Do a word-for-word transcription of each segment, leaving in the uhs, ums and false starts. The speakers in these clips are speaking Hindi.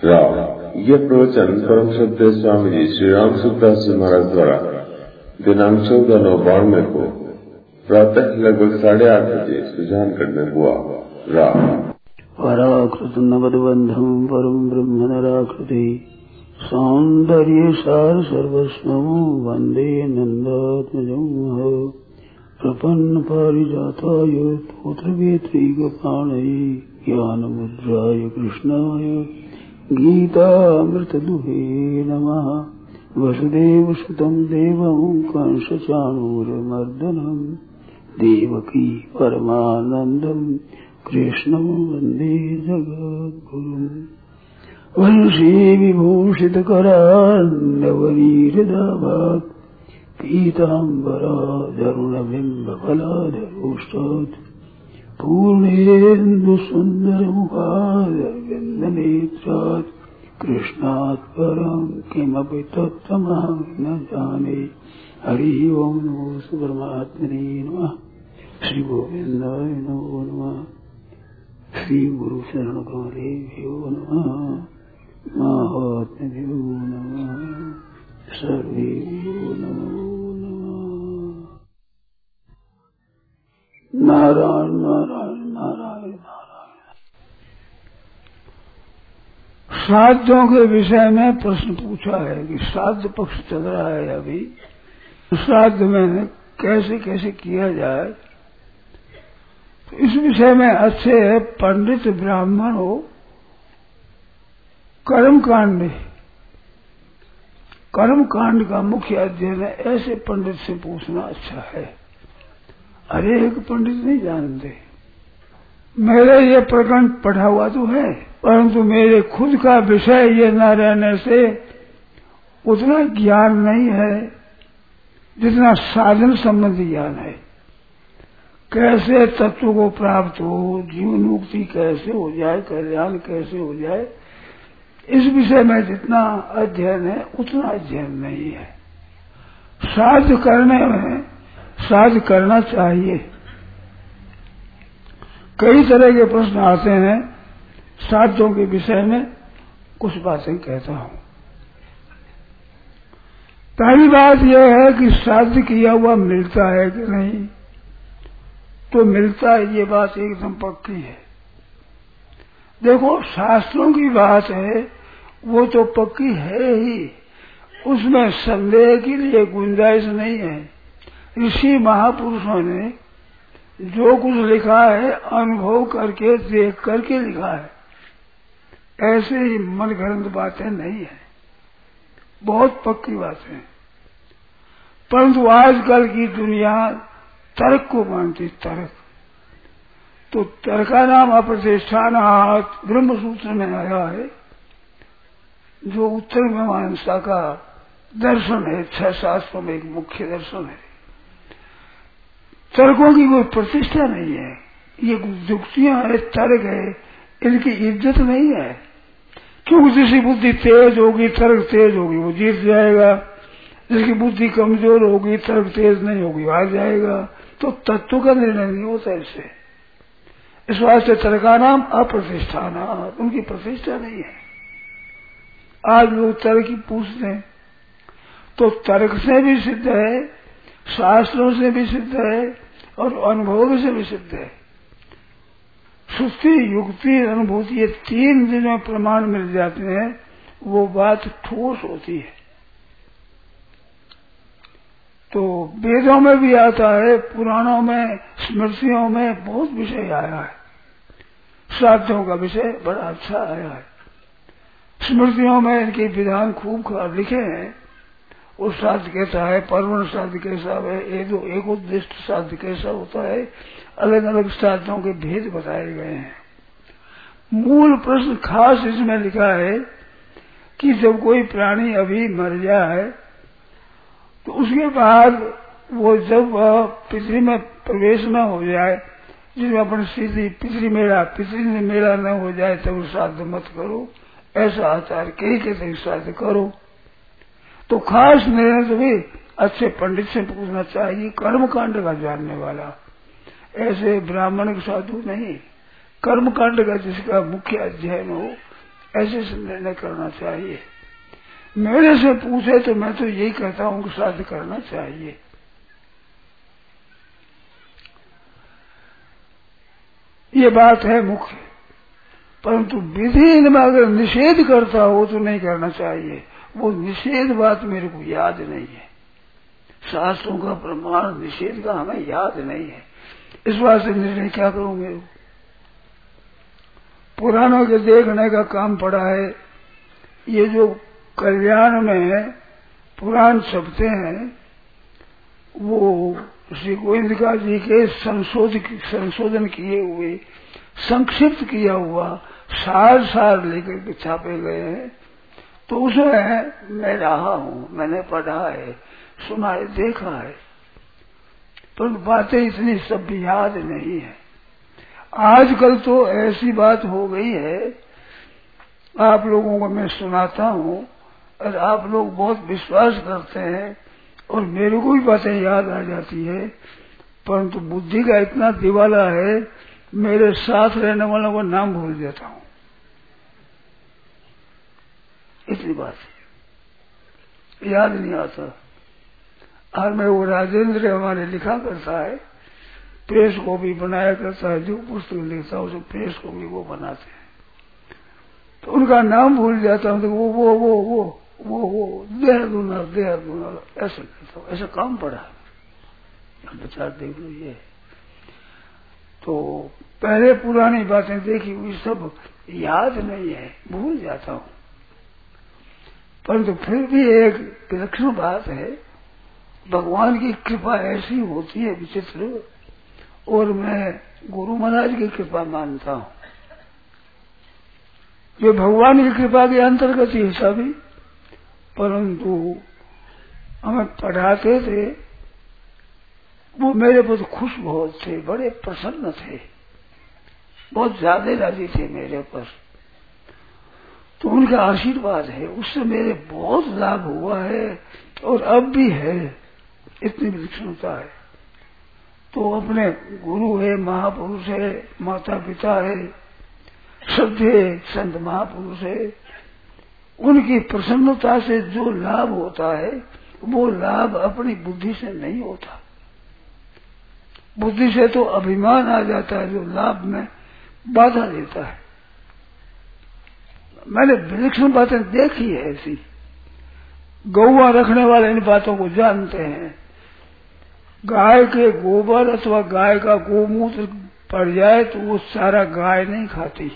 राव यह प्रवचन परम श्रद्धेय स्वामी जी श्री राम सुखदास जी महाराज द्वारा दिनांक चौदह नवंबर को प्रातः लगभग साढ़े आठ बजे सुजान करने हुआ। राम पराकृत नवदबंधम परम ब्रह्म नराकृति सौंदर्य सार सर्वस्वं वंदे नंदात्मजं प्रपन्न पारिजाताय तोत्रवेत्रैकपाणये ज्ञानमुद्राय कृष्णाय गीतामृतदुहे नमः। वसुदेवसुतं देवं कंसचाणूरमर्दनं देवकी परमानन्दं कृष्णं वन्दे जगद्गुरुम्। वंशी विभूषितकरान्नवनीरदाभात् पीताम्बराधरुणबिम्बफलाधरोष्टात् पूर्णेन्दुसुन्दरमुखादरविन्दनेत्रात् कृष्णात् परं किमपि तत्त्वमहं न जाने। हरिः ओं नमो परमात्मने नमः। श्री गोविन्दाय नमो नमः। श्री गुरु शरण कमलेभ्यो नमः। महात्म्यो नमः। सर्वेभ्यो नमो नमः। नारायण नारायण नारायण नारायण। श्राद्धों के विषय में प्रश्न पूछा है कि श्राद्ध पक्ष चल रहा है अभी, श्राद्ध में कैसे कैसे किया जाए। तो इस विषय में अच्छे पंडित ब्राह्मण हो, कर्म कांड कर्म कांड का मुख्य अध्ययन है, ऐसे पंडित से पूछना अच्छा है। अरे एक पंडित नहीं जानते। मेरे ये प्रकरण पढ़ा हुआ तो है, परंतु मेरे खुद का विषय ये न रहने से उतना ज्ञान नहीं है जितना साधन संबंधी ज्ञान है। कैसे तत्व को प्राप्त हो, जीवन मुक्ति कैसे हो जाए, कल्याण कैसे हो जाए, इस विषय में जितना अध्ययन है उतना अध्ययन नहीं है। श्राद्ध करने में श्राद्ध करना चाहिए। कई तरह के प्रश्न आते हैं, श्राद्धों के विषय में कुछ बातें कहता हूं। पहली बात यह है कि श्राद्ध किया हुआ मिलता है कि नहीं। तो मिलता है, ये बात एकदम पक्की है। देखो, शास्त्रों की बात है वो तो पक्की है ही, उसमें संदेह के लिए गुंजाइश नहीं है। ऋषि महापुरुषों ने जो कुछ लिखा है अनुभव करके देख करके लिखा है, ऐसे ही मनगढ़ंत बातें नहीं है, बहुत पक्की बातें हैं। परंतु आजकल की दुनिया तर्क को मानती, तर्क। तो तर्क का नाम अप्रतिष्ठानात् ब्रह्म सूत्र में आया है, जो उत्तर मीमांसा का दर्शन है, छह शास्त्रों में एक मुख्य दर्शन है। तर्कों की कोई प्रतिष्ठा नहीं है, ये युक्तियां है, तर्क है, इनकी इज्जत नहीं है। क्योंकि जिसकी बुद्धि तेज होगी, तर्क तेज होगी, वो जीत जाएगा। जिसकी बुद्धि कमजोर होगी, तर्क तेज नहीं होगी, हार जाएगा। तो तत्व का निर्णय नहीं होता इससे। इस वास्ते तर्क का नाम अप्रतिष्ठान, उनकी प्रतिष्ठा नहीं है। आज लोग तर्क ही पूछते हैं, तो तर्क से भी सिद्ध है, शास्त्रों से भी सिद्ध है और अनुभव से भी सिद्ध है। श्रुति, युक्ति, अनुभूति, ये तीन जिनमें प्रमाण मिल जाते हैं वो बात ठोस होती है। तो वेदों में भी आता है, पुराणों में, स्मृतियों में बहुत विषय आया है। श्राद्धों का विषय बड़ा अच्छा आया है। स्मृतियों में इनके विधान खूब लिखे हैं। वो श्राद्ध कैसा है, पर्वण श्राद्ध कैसा है, एक उद्दिष्ट श्राद्ध कैसा होता है, अलग अलग श्राद्धों के भेद बताए गए हैं। मूल प्रश्न खास इसमें लिखा है कि जब कोई प्राणी अभी मर जाए तो उसके बाद वो जब पितरी में प्रवेश न हो जाए, जिसमें अपनी स्थिति पितरी मेला पितरी में मेला न हो जाए, तब श्राद्ध मत करो, ऐसा आचार कही के श्राद्ध करो। तो खास निर्णय तो भी अच्छे पंडित से पूछना चाहिए, कर्म कांड का जानने वाला, ऐसे ब्राह्मण साधु नहीं। कर्म कांड का जिसका मुख्य अध्ययन हो ऐसे से निर्णय करना चाहिए। मेरे से पूछे तो मैं तो यही कहता हूं कि श्राद्ध करना चाहिए। ये बात है मुख्य, परंतु विधि इनमें अगर निषेध करता हो तो नहीं करना चाहिए। वो निषेध बात मेरे को याद नहीं है, शास्त्रों का प्रमाण निषेध का हमें याद नहीं है। इस बात से निर्णय क्या करूं? मेरे पुराणों के देखने का काम पड़ा है। ये जो कल्याण में पुराण छपते हैं वो श्री गोविंदिका जी के संशोधन संशोधन किए हुए, संक्षिप्त किया हुआ सार सार लेकर छापे गए हैं। तो उसमें मैं रहा हूं, मैंने पढ़ा है, सुना है, देखा है, पर बातें इतनी सब याद नहीं है। आजकल तो ऐसी बात हो गई है, आप लोगों को मैं सुनाता हूं और आप लोग बहुत विश्वास करते हैं और मेरे को भी बातें याद आ जाती है, परंतु बुद्धि का इतना दिवाला है, मेरे साथ रहने वालों का नाम भूल जाता हूं। इतनी बात है, याद नहीं आता। और मैं वो राजेंद्र हमारे लिखा करता है, प्रेस को भी बनाया करता है, जो पुस्तक लिखता है उसे प्रेस को भी वो बनाते हैं, तो उनका नाम भूल जाता हूं। तो वो वो वो वो वो वो देहरादून देहरादून ऐसे करता हूँ। ऐसा काम पड़ा है, विचार देख लो। ये तो पहले पुरानी बातें देखी हुई सब याद नहीं है, भूल जाता हूँ। परंतु फिर भी एक विलक्षण बात है, भगवान की कृपा ऐसी होती है विचित्र, और मैं गुरु महाराज की कृपा मानता हूँ। जो भगवान की कृपा के अंतर्गत ही सभी, परंतु हमें पढ़ाते थे वो मेरे पर खुश बहुत थे, बड़े प्रसन्न थे, बहुत ज्यादा राजी थे मेरे पर। तो उनका आशीर्वाद है, उससे मेरे बहुत लाभ हुआ है और अब भी है, इतनी विलक्षणता है। तो अपने गुरु है, महापुरुष है, माता पिता है, श्रद्धेय संत महापुरुष है, उनकी प्रसन्नता से जो लाभ होता है वो लाभ अपनी बुद्धि से नहीं होता। बुद्धि से तो अभिमान आ जाता है जो लाभ में बाधा देता है। मैंने विलक्षण बातें देखी है ऐसी, गौवा रखने वाले इन बातों को जानते हैं। गाय के गोबर अथवा गाय का गोमूत्र पड़ जाए तो वो सारा गाय नहीं खाती,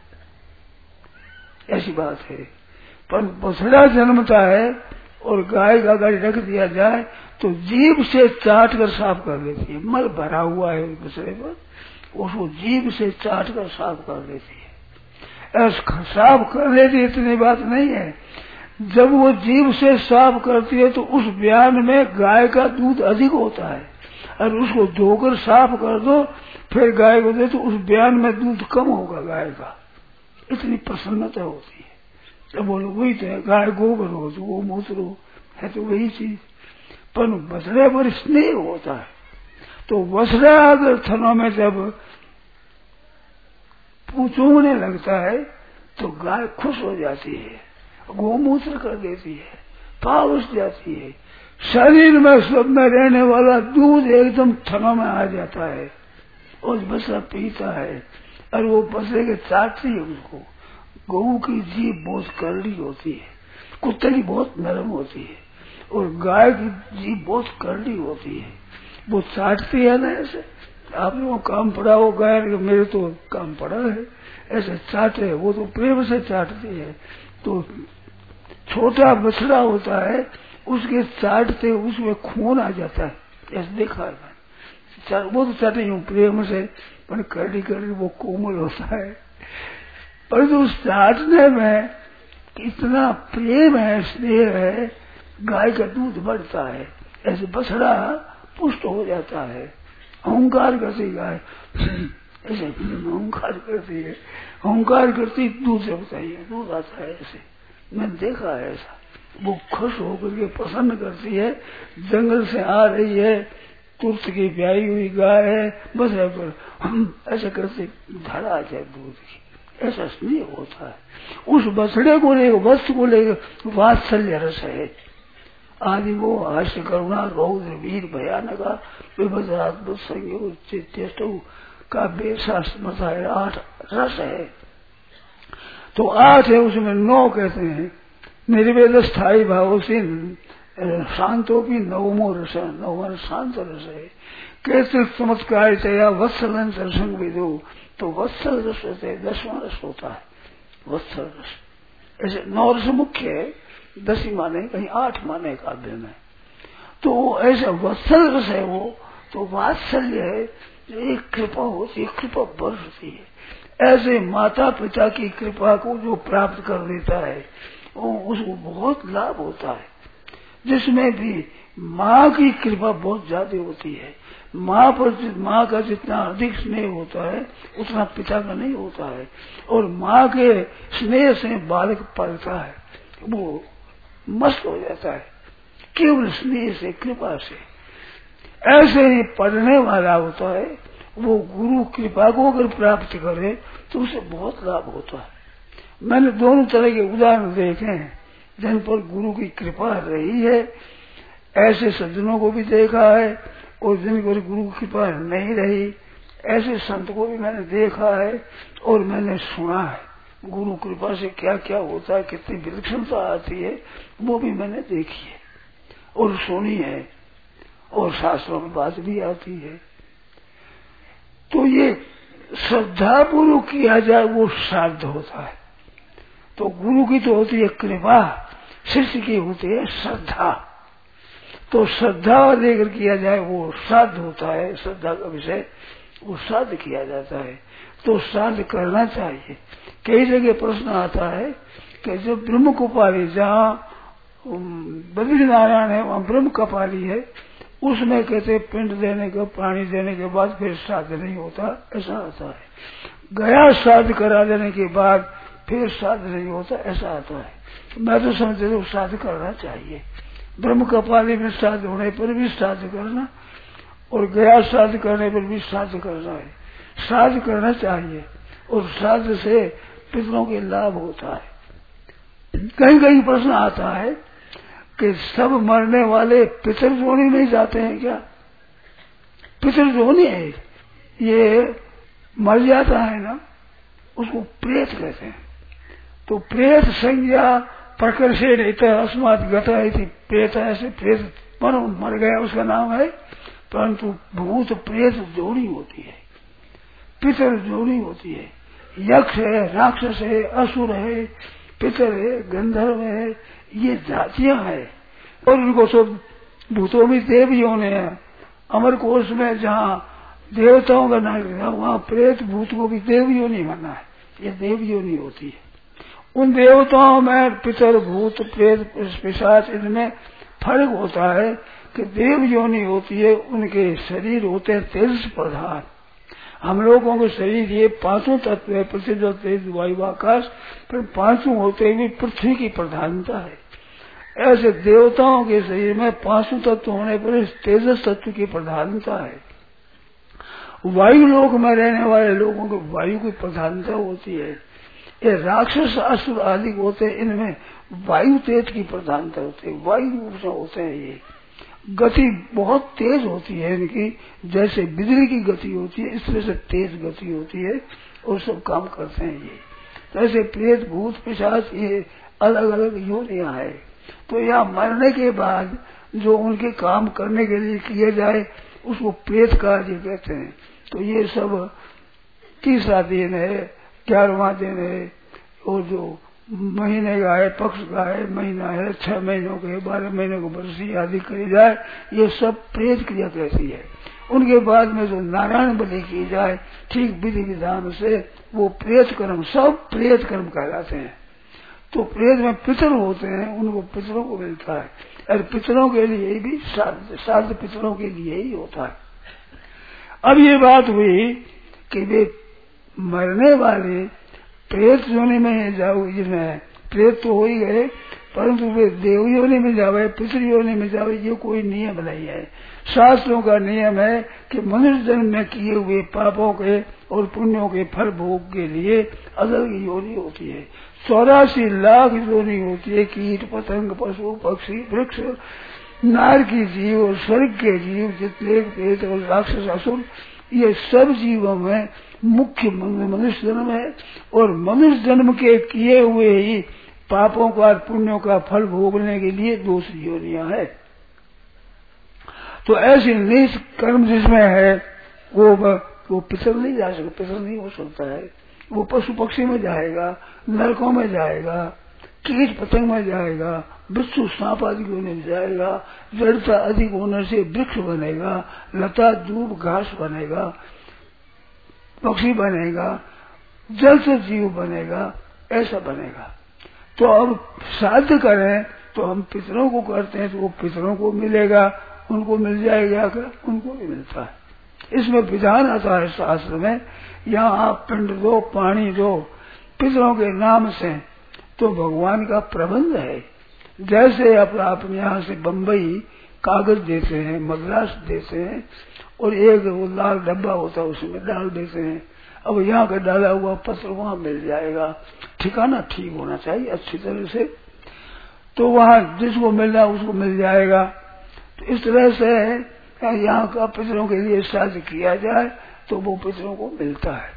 ऐसी बात है। पर बछड़ा जन्मता है और गाय का अगर रख दिया जाए तो जीभ से चाट कर साफ कर देती है। मल भरा हुआ है उस बछड़े पर, उसको जीभ से चाट कर साफ कर देती है। साफ कर लेती, इतनी बात नहीं है। जब वो जीभ से साफ करती है तो उस बयान में गाय का दूध अधिक होता है, और उसको धोकर साफ कर दो फिर गाय को दे तो उस बयान में दूध कम होगा गाय का। इतनी प्रसन्नता होती है। जब बोलो वही तो है, गाय गोबर हो तो वो मूत्र हो, है तो वही चीज। पर बछड़े पर स्नेह होता है, तो बछड़ा अगर थनों में जब पूछूंगने लगता है तो गाय खुश हो जाती है, गोमूत्र कर देती है, पावस जाती है, शरीर में सब में रहने वाला दूध एकदम थनों में आ जाता है और बछड़ा पीता है, और वो बछड़े के चाटती है उसको। गऊ की जीभ बहुत कड़वी होती है, कुत्ते की बहुत नरम होती है, और गाय की जीभ बहुत कड़वी होती है। वो चाटती है ना ऐसे, आप लोगों काम पड़ा हो गाय, मेरे तो काम पड़ा है, ऐसे चाटे, वो तो प्रेम से चाटती है। तो छोटा बछड़ा होता है, उसके चाटते उसमें खून आ जाता है, ऐसे देखा है। वो तो चाटे यूं प्रेम से, पर कड़ी कड़ी वो कोमल होता है। पर तो उस चाटने में इतना प्रेम है, स्नेह है, गाय का दूध बढ़ता है, ऐसे बछड़ा पुष्ट हो जाता है। अहंकार करती गाय, ऐसे अहंकार करती है, अहंकार करती दूध से बताइए, दूध आता है ऐसे, मैंने देखा है ऐसा। वो खुश होकर के प्रसन्न करती है, जंगल से आ रही है, तुर्त की ब्याई हुई गाय है, बस पर हम ऐसे करते धारा आ जाए दूध की, ऐसा स्नेह होता है। उस बछड़े को लेकर, वस्तु को लेकर वात्सल्य रस है। आदि वो हास्य करुणा रौद्र वीर भयानका विभद्रात्मक संयोग चेष्ट का बेसा है, आठ रस है। तो आठ है, उसमें नौ कहते हैं निर्वेद स्थायी भाव से शांतो की नवमो रस, नवम शांत रस है। कैसे चमत्कार चया वत्सल दर्शन विदो, तो वत्सल रस है, दसवां रस होता है वत्सल रस। ऐसे नौ रस मुख्य है, दस ही माने कहीं आठ माने काव्य में। तो ऐसा वत्सल रस है वो, तो वात्सल्य है, एक कृपा होती है, कृपा बरसती है। ऐसे माता पिता की कृपा को जो प्राप्त कर देता है वो उसको बहुत लाभ होता है। जिसमें भी माँ की कृपा बहुत ज्यादा होती है, माँ पर माँ का जितना अधिक स्नेह होता है उतना पिता का नहीं होता है। और माँ के स्नेह से बालक पलता है, वो मस्त हो जाता है केवल स्नेह से, कृपा से। ऐसे ही पढ़ने वाला होता है, वो गुरु कृपा को अगर प्राप्त करे तो उसे बहुत लाभ होता है। मैंने दोनों तरह के उदाहरण देखे हैं जिन पर गुरु की कृपा रही है। ऐसे सज्जनों को भी देखा है और जिन पर गुरु की कृपा नहीं रही, ऐसे संत को भी मैंने देखा है और मैंने सुना है। गुरु कृपा से क्या क्या होता है, कितनी विलक्षणता आती है, वो भी मैंने देखी है और सुनी है, और शास्त्रों में बात भी आती है। तो ये श्रद्धा पूर्वक किया जाए वो श्राद्ध होता है। तो गुरु की तो होती है कृपा, शिष्य की होती है श्रद्धा। तो श्रद्धा लेकर किया जाए वो श्राद्ध होता है, श्रद्धा का विषय वो श्राद्ध किया जाता है। तो श्राद्ध करना चाहिए। कई जगह प्रश्न आता है कि जो ब्रह्म कपाली, जहाँ बद्री नारायण है वहाँ ब्रह्म कपाली है, उसमें कहते पिंड देने का, पानी देने के बाद फिर श्राद्ध नहीं होता, ऐसा आता है। गया श्राद्ध करा देने के बाद फिर श्राद्ध नहीं होता, ऐसा आता है। मैं तो समझते हूँ श्राद्ध करना चाहिए। ब्रह्म कपाली में श्राद्ध होने पर भी श्राद्ध करना और गया श्राद्ध करने पर भी श्राद्ध करना है। श्राद्ध करना चाहिए और श्राद्ध से पितरों के लाभ होता है। कहीं कहीं प्रश्न आता है कि सब मरने वाले पितर जोनी नहीं जाते हैं क्या? पितर जोनी है, ये मर जाता है ना, उसको प्रेत कहते हैं। तो प्रेत संज्ञा प्रकर्षेण इतर अस्मात् गता थी, प्रेत ऐसे प्रेत मर, मर गया उसका नाम है, परंतु भूत प्रेत जोड़ी होती है, पितर जोड़ी होती है। यक्ष है, राक्षस है, असुर है, पितर है, गंधर्व है, ये जातियां हैं। और उनको सब भूतों में देव योनि है। अमर कोश में जहाँ देवताओं का नाम लिखा वहाँ प्रेत भूत को भी देव योनि माना है, ये देव योनि होती है। उन देवताओं में पितर भूत प्रेत पिशाच इनमें फर्क होता है कि देव योनि होती है, उनके शरीर होते हैं तेज प्रधान। हम लोगों के शरीर ये पांचों तत्व है, पृथ्वी तेज वायु आकाश, पर पांचों होते हुए पृथ्वी की प्रधानता है। ऐसे देवताओं के शरीर में पांचों तत्व होने पर तेजस तत्व की प्रधानता है। वायु लोक में रहने वाले लोगों को वायु की प्रधानता होती है। ये राक्षस असुर आदि होते हैं, इनमें वायु तेज की प्रधानता होती है, वायु रूप से होते हैं। ये गति बहुत तेज होती है इनकी, जैसे बिजली की गति होती है इस तरह से तेज गति होती है और सब काम करते हैं ये। तो ऐसे प्रेत भूत पिशाच ये अलग अलग योनियां है। तो यहाँ मरने के बाद जो उनके काम करने के लिए किए जाए उसको प्रेत कार्य कहते हैं। तो ये सब तीसरा दिन है, ग्यारहवां दिन है, और जो महीने का है, पक्ष का है, महीना है, छह महीनों के, बारह महीनों को बरसी आदि करी जाए, ये सब प्रेत क्रिया कहती है। उनके बाद में जो नारायण बलि की जाए ठीक विधि विधान से, वो प्रेत कर्म, सब प्रेत कर्म कहलाते हैं। तो प्रेत में पितर होते हैं, उनको पितरों को मिलता है, और पितरों के लिए भी श्राद्ध, श्राद्ध पितरों के लिए ही होता है। अब ये बात हुई कि वे मरने वाले प्रेत जोने में जाओ, जिसमें प्रेत तो हो ही गए, परंतु वे देव योनि में जावे, पितृ योनि में जावे, ये कोई नियम नहीं है। शास्त्रों का नियम है कि मनुष्य जन्म में किए हुए पापों के और पुण्यों के फल भोग के लिए अलग योनि होती है। चौरासी लाख योनि होती है, कीट पतंग पशु पक्षी वृक्ष नार की जीव और स्वर्ग के जीव जितने प्रेत और राक्षस असुर, ये सब जीवों में मुख्य मनुष्य जन्म है। और मनुष्य जन्म के किए हुए ही पापों का और पुण्यों का फल भोगने के लिए दूसरी योनियां है। तो ऐसे नीच कर्म जिसमें है वो वो पितर नहीं जा सकता, पितर नहीं हो सकता है। वो पशु पक्षी में जाएगा, नरकों में जाएगा, कीट पतंग में जाएगा, वृक्ष सांप आदि होने में जाएगा, जड़ता अधिक होने से वृक्ष बनेगा, लता दूब घास बनेगा, पक्षी बनेगा, जल से जीव बनेगा, ऐसा बनेगा। तो अब श्राद्ध करें तो हम पितरों को करते हैं तो वो पितरों को मिलेगा, उनको मिल जाएगा क्या? उनको भी मिलता है। इसमें विधान आता है शास्त्र में, यहाँ आप पिंड दो, पानी दो पितरों के नाम से, तो भगवान का प्रबंध है। जैसे आप अपने यहाँ से बम्बई कागज देते हैं, मद्रास देते हैं, और एक वो लाल डब्बा होता है उसमें डाल देते हैं। अब यहाँ का डाला हुआ पत्र वहाँ मिल जाएगा, ठिकाना ठीक होना चाहिए अच्छी तरह से, तो वहाँ जिसको मिलना उसको मिल जाएगा। तो इस तरह से यहाँ का पितरों के लिए श्राद्ध किया जाए तो वो पितरों को मिलता है।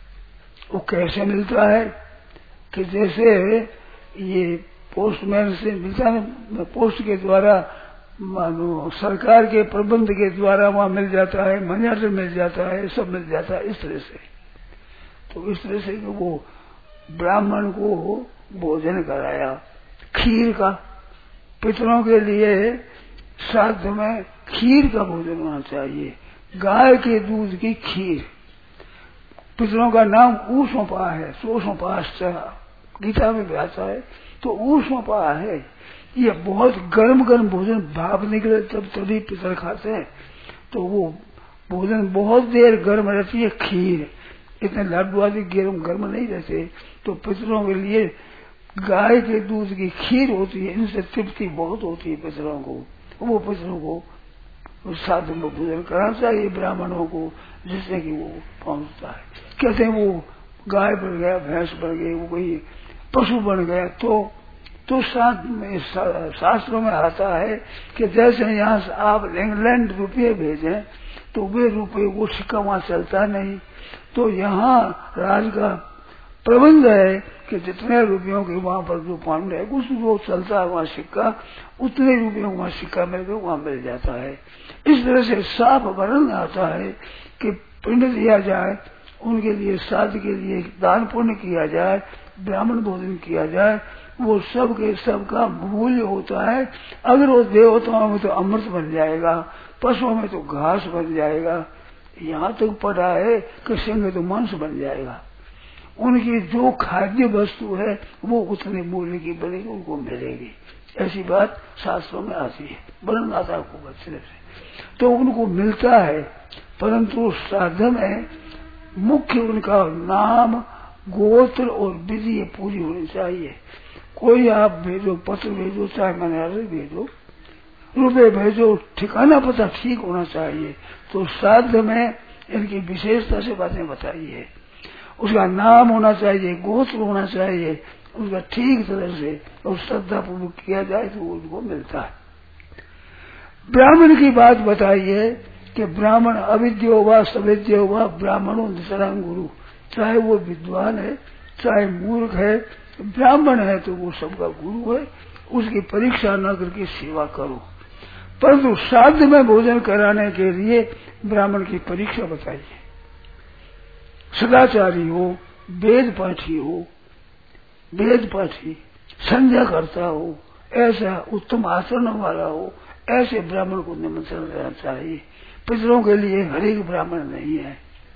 वो कैसे मिलता है कि जैसे ये पोस्टमैन से मिलता है, पोस्ट के द्वारा मानो सरकार के प्रबंध के द्वारा वहाँ मिल जाता है, मनियार मिल जाता है, सब मिल जाता है इस तरह से। तो इस तरह से वो ब्राह्मण को भोजन कराया खीर का। पितरों के लिए श्राद्ध में खीर का भोजन होना चाहिए, गाय के दूध की खीर। पितरों का नाम ऊष्मपा है, सोष्मपाश्च गीता में भी आता है, तो ऊष्मपा है। ये बहुत गर्म गर्म भोजन, भाप निकले तब तभी पितर खाते हैं, तो वो भोजन बहुत देर गर्म रहती है। खीर इतने लड्डू आदि गर्म गर्म नहीं रहते, तो पितरों के लिए गाय के दूध की खीर होती है, इनसे तृप्ति बहुत होती है पितरों को। वो पितरों को साधु में भोजन कराना चाहिए ब्राह्मणों को, जिससे कि वो पहुंचता है। कहते हैं वो गाय बन गया, भैंस बन गई, वो कोई पशु बन गया, तो तो शास्त्रों में आता है कि जैसे यहाँ से आप इंग्लैंड रुपये भेजें तो वे रुपये वो सिक्का वहाँ चलता नहीं, तो यहाँ राज का प्रबंध है कि जितने रुपयों के वहाँ पर जो पाउंड है उस वो चलता है वहाँ सिक्का, उतने रुपयों वहाँ सिक्का मिल गया वहाँ मिल जाता है। इस तरह से साफ वर्णन आता है कि पिंड दिया जाए, उनके लिए श्राद्ध के लिए दान पुण्य किया जाए, ब्राह्मण भोजन किया जाए, वो सब के सब का मूल्य होता है। अगर वो देवताओं में तो अमृत बन जाएगा, पशुओं में तो घास बन जाएगा, यहाँ तक पड़ा है कि सिंह में तो मांस बन जाएगा। उनकी जो खाद्य वस्तु है वो उतने मूल्य की बनेगी, उनको मिलेगी। ऐसी बात शास्त्रों में आती है, वर्णन आता है खूब अच्छे से, तो उनको मिलता है। परंतु श्राद्ध में मुख्य उनका नाम, गोत्र और विधि पूरी होनी चाहिए। कोई आप भेजो, पत्र भेजो, चाहे मनियारे भेजो, रुपये भेजो, ठिकाना पता ठीक होना चाहिए। तो श्राद्ध में इनकी विशेषता से बातें बताई है। उसका नाम होना चाहिए, गोत्र होना चाहिए, उसका ठीक तरह से और श्रद्धा पूर्वक किया जाए तो उनको मिलता है। ब्राह्मण की बात बताइए कि ब्राह्मण अविद्यो व सविद्यो व ब्राह्मणों निसरंग गुरु, चाहे वो विद्वान है चाहे मूर्ख है, ब्राह्मण है तो वो सबका गुरु है, उसकी परीक्षा न करके सेवा करो। परंतु श्राद्ध में भोजन कराने के लिए ब्राह्मण की परीक्षा बताइए। सदाचारी हो, वेद पाठी हो, वेद पाठी संध्या करता हो, ऐसा उत्तम आचरण वाला हो, ऐसे ब्राह्मण को निमंत्रण देना चाहिए। पितरों के लिए हरेक ब्राह्मण नहीं है।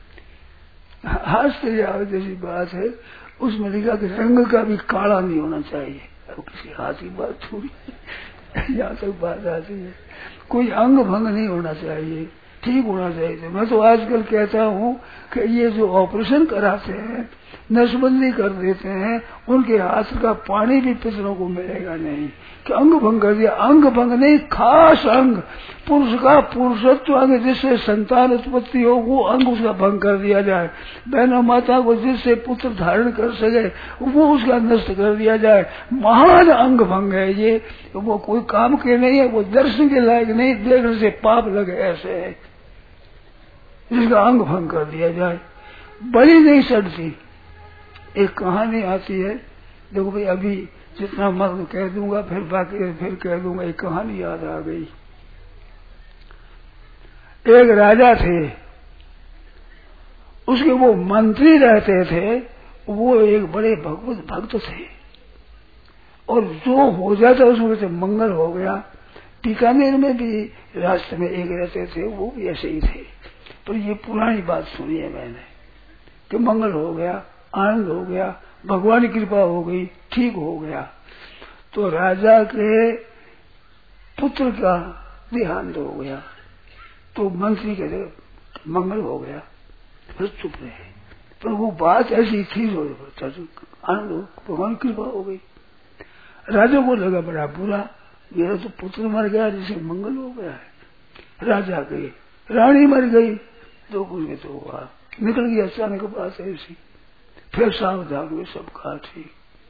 हास्य जावे जैसी बात है, उसमें लिखा कि रंग का भी काला नहीं होना चाहिए। अब किसी हाथ की बात थोड़ी यहाँ तक बात आती है। कोई अंग भंग नहीं होना चाहिए, ठीक होना चाहिए। मैं तो आजकल कहता हूँ कि ये जो ऑपरेशन कराते हैं, नसबंदी कर देते हैं, उनके हाथ का पानी भी पितरों को मिलेगा नहीं कि अंग भंग कर दिया। अंग भंग नहीं, खास अंग पुरुष का पुरुषत्व अंग जिससे संतान उत्पत्ति हो, वो अंग उसका भंग कर दिया जाए। बहनों माता को जिससे पुत्र धारण कर सके वो उसका नष्ट कर दिया जाए। महान अंग भंग है ये, वो कोई काम के नहीं है, वो दर्शन के लायक नहीं, देखने से पाप लगे ऐसे है, जिसका अंग भंग कर दिया जाए। बलि नहीं सड़ती। एक कहानी आती है, देखो भाई अभी जितना मर्द कह दूंगा, फिर बाकी फिर कह दूंगा। एक कहानी याद आ गई। एक राजा थे, उसके वो मंत्री रहते थे, वो एक बड़े भगवत भक्त थे, और जो हो जाता उसमें से मंगल हो गया। बीकानेर में भी रास्ते में एक रहते थे, वो भी ऐसे ही थे। पर ये पुरानी बात सुनी है मैंने कि मंगल हो गया, आनंद हो गया, भगवान की कृपा हो गई, ठीक हो गया। तो राजा के पुत्र का देहांत हो गया, तो मंत्री कहते मंगल हो गया, फिर चुप रहे। पर वो बात ऐसी थी जो आनंद हो, भगवान की कृपा हो गई। राजा को लगा बड़ा बुरा, मेरा तो पुत्र मर गया जिसे मंगल हो गया है। राजा गए, रानी मर गई, तो कुछ में तो हुआ, निकल गया अचानक बात ऐसी। फिर सावधान हुए, सब कहा ठीक।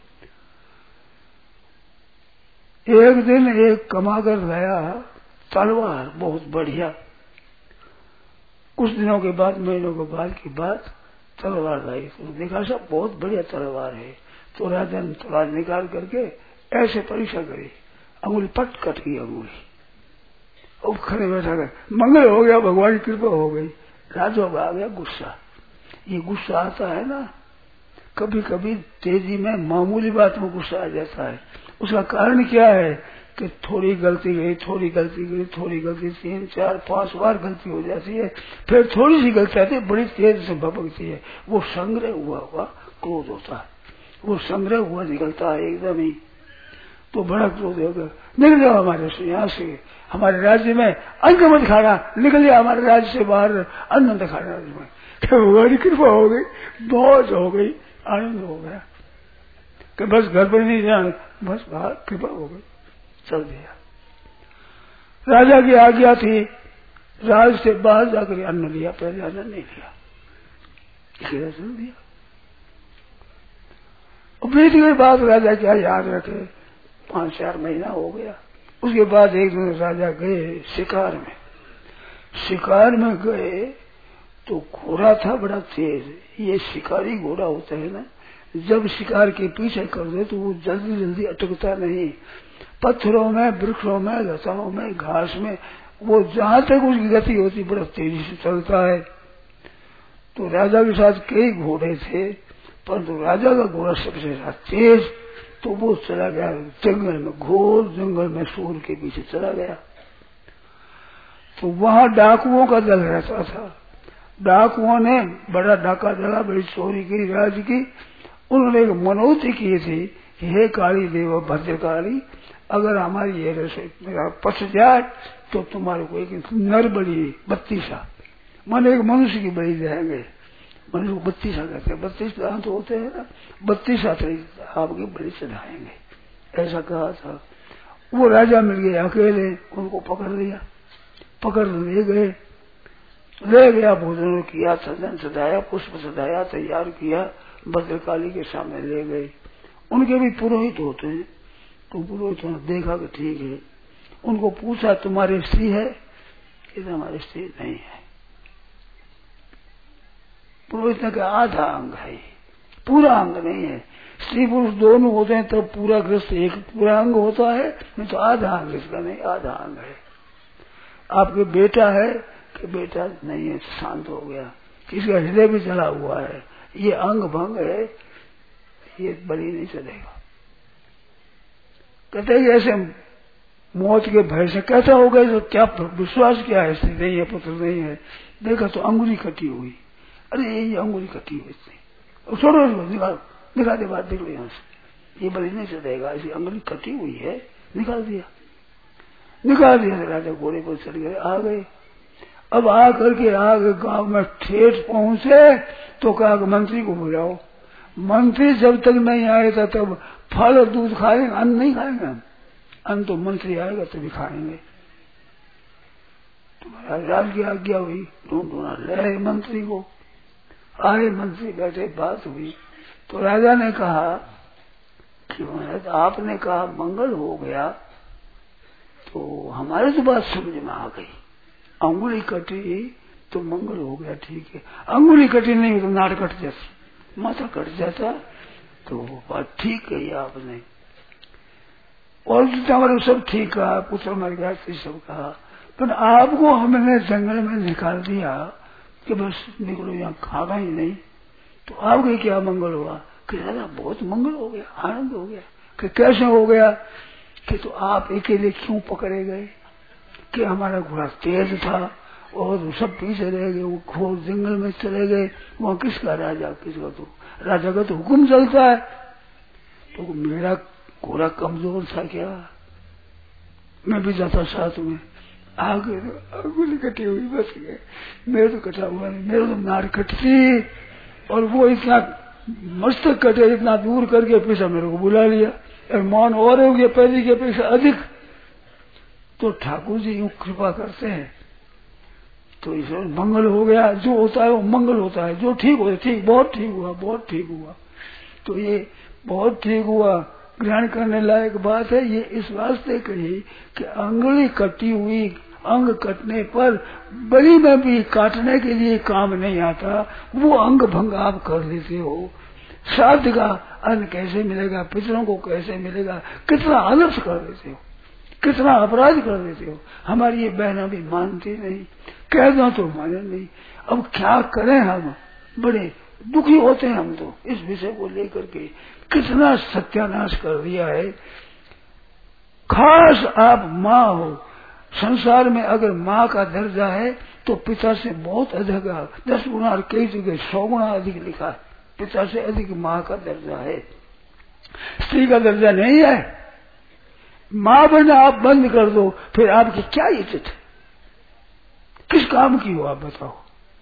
एक दिन एक कमा कर लाया तलवार, बहुत बढ़िया। कुछ दिनों के बाद, महीनों के बाद की बात, तलवार लाई। तो देखा सब बहुत बढ़िया तलवार है। तो राजा ने तलवार निकाल करके ऐसे परीक्षा करी, अंगुली पट कट गई अंगुली, और खड़े बैठा गया, मंगल हो गया, भगवान की कृपा हो गई। राजा को आ गया गुस्सा। ये गुस्सा आता है ना, कभी कभी तेजी में मामूली बात में गुस्सा आ जाता है। उसका कारण क्या है कि थोड़ी गलती गई, थोड़ी गलती गई, थोड़ी गलती, तीन चार पांच बार गलती हो जाती है, फिर थोड़ी सी गलती आती है, बड़ी तेज से भपकती है। वो संग्रह हुआ हुआ क्रोध होता है, वो संग्रह हुआ निकलता है एकदम ही। तो बड़ा क्रोध होगा, निकल जाओ हमारे से, यहाँ से, हमारे राज्य में अन्न मत खाना, निकल जाओ हमारे राज्य से बाहर, अन्न मत खाना। भगवान की कृपा हो गई, मौज हो गई, आनंद हो गया कि बस घर पर नहीं जाना, बस बाहर कृपा हो गई, चल दिया। राजा की आज्ञा थी, राज से बाहर जाकर अन्न लिया, पहले अन्न नहीं लिया, चल दिया। बीत गई बात, राजा क्या याद रखे, पांच चार महीना हो गया। उसके बाद एक दिन राजा गए शिकार में। शिकार में गए तो घोड़ा था बड़ा तेज। ये शिकारी घोड़ा होता है ना, जब शिकार के पीछे कर दे तो वो जल्दी जल्दी अटकता नहीं। पत्थरों में, वृक्षों में, लताओं में, घास में, वो जहां तक उसकी गति होती बड़ा तेजी से चलता है। तो राजा के साथ कई घोड़े थे, परंतु राजा का घोड़ा सबसे ज्यादा तेज। तो वो चला गया जंगल में, घोर जंगल में सूर के पीछे चला गया। तो वहां डाकुओं का दल रहता था। डाकुओं ने बड़ा डाका डाला, बड़ी चोरी की, राज की। उन्होंने एक मनोती की थी, हे काली देव भद्रकाली, अगर हमारी ये रसोई मेरा पच जाए तो तुम्हारे को एक नर बलि बत्तीसा, मन एक मनुष्य की बलि देंगे। मनुष्य को बत्तीसा कहते हैं, बत्तीस दांत होते हैं ना, बत्तीस आपकी बलि चढ़ाएंगे, ऐसा कहा था। वो राजा मिल गए अकेले, उनको पकड़ लिया, पकड़ ले गए, ले गया, भोजन किया, सजन सजाया, पुष्प सजाया, तैयार किया, भद्रकाली के सामने ले गए। उनके भी पुरोहित होते हैं, तो पुरोहित ने देखा कि ठीक है। उनको पूछा तुम्हारी स्त्री है? कि हमारी स्त्री नहीं है। पुरोहित ने कहा आधा अंग है, पूरा अंग नहीं है। स्त्री पुरुष दोनों होते हैं तो पूरा ग्रस्त एक पूरा अंग होता है, नहीं तो आधा अंग इसका नहीं, आधा अंग है। आपके बेटा है कि बेटा नहीं है, शांत हो गया, इसका हृदय भी जला हुआ है, ये अंग भंग है, ये बलि नहीं चलेगा। कहते हैं ऐसे मौत के भय से कैसा हो गया, तो क्या विश्वास क्या है, स्त्री नहीं है, पुत्र नहीं है। देखा तो अंगुली कटी हुई, अरे ये अंगुली कटी हुई थी, छोड़ो निकाल, निकाल दे बात, निकलो यहाँ से, ये बलि नहीं चलेगा, ऐसी अंगुली कटी हुई है, निकाल दिया, निकाल दिया। राजा घोड़े पर चढ़ गए, आ गए। अब आ करके आगे गांव में ठेठ पहुंचे तो कहा कि मंत्री को बुलाओ। मंत्री जब तक नहीं आएगा तब फल और दूध खाएंगे, अन्न नहीं खाएंगे हम। अन्न तो मंत्री आएगा तभी खाएंगे। तो राज की आज्ञा हुई, ढूंढ ढूंढा ले आए मंत्री को। आए मंत्री बैठे, बात हुई तो राजा ने कहा कि महाराज आपने कहा मंगल हो गया तो हमारे तो बात समझ में आ गई। अंगुली कटी तो मंगल हो गया, ठीक है। अंगुली कटी नहीं तो नाड़ कट जाती, माथा कट जाता, तो बात ठीक कही आपने। और हमारे सब ठीक कहा, पुत्र मर गया सब कहा, पर आपको हमने जंगल में निकाल दिया कि बस निकलो, यहाँ खाना ही नहीं। तो आपके क्या मंगल हुआ? कि दादा बहुत मंगल हो गया, आनंद हो गया। कि कैसे हो गया? कि तो आप अकेले क्यों पकड़े गए? कि हमारा घोड़ा तेज था और सब पीछे रह गए, वो घोर जंगल में चले गए। वहाँ किसका राजा, किसका तो राजा का तो हुक्म चलता है। तो मेरा घोड़ा कमजोर था क्या? मैं भी जाता साथ में, आगे अंगुली कटी हुई बच गए। मेरे तो कटा हुआ नहीं, मेरे तो नाड़ कटती और वो इतना मस्तक कटे, इतना दूर करके पीछा मेरे को बुला लिया। और मान और हो गया पहले के अपेक्षा अधिक। तो ठाकुर जी यूं कृपा करते हैं तो ईश्वर मंगल हो गया। जो होता है वो मंगल होता है, जो ठीक होता है ठीक, बहुत ठीक हुआ, बहुत ठीक हुआ। तो ये बहुत ठीक हुआ ग्रहण करने लायक बात है। ये इस वास्ते कही कि अंगुली कटी हुई, अंग कटने पर बलि में भी काटने के लिए काम नहीं आता, वो अंग भंग आप कर लेते हो। श्राद्ध का अन्न कैसे मिलेगा, पितरों को कैसे मिलेगा, कितना आलस्य कर देते हो, कितना अपराध कर देते हो। हमारी ये बहना भी मानती नहीं, कह दो तो माने नहीं। अब क्या करें, हम बड़े दुखी होते हैं हम तो इस विषय को लेकर के। कितना सत्यानाश कर दिया है। खास आप माँ हो, संसार में अगर माँ का दर्जा है तो पिता से बहुत अधिक, दस गुना और कई जगह सौ गुना अधिक लिखा है। पिता से अधिक माँ का दर्जा है, स्त्री का दर्जा नहीं है। माँ बनना आप बंद कर दो, फिर आपकी क्या इज्जत है? किस काम की हो आप बताओ?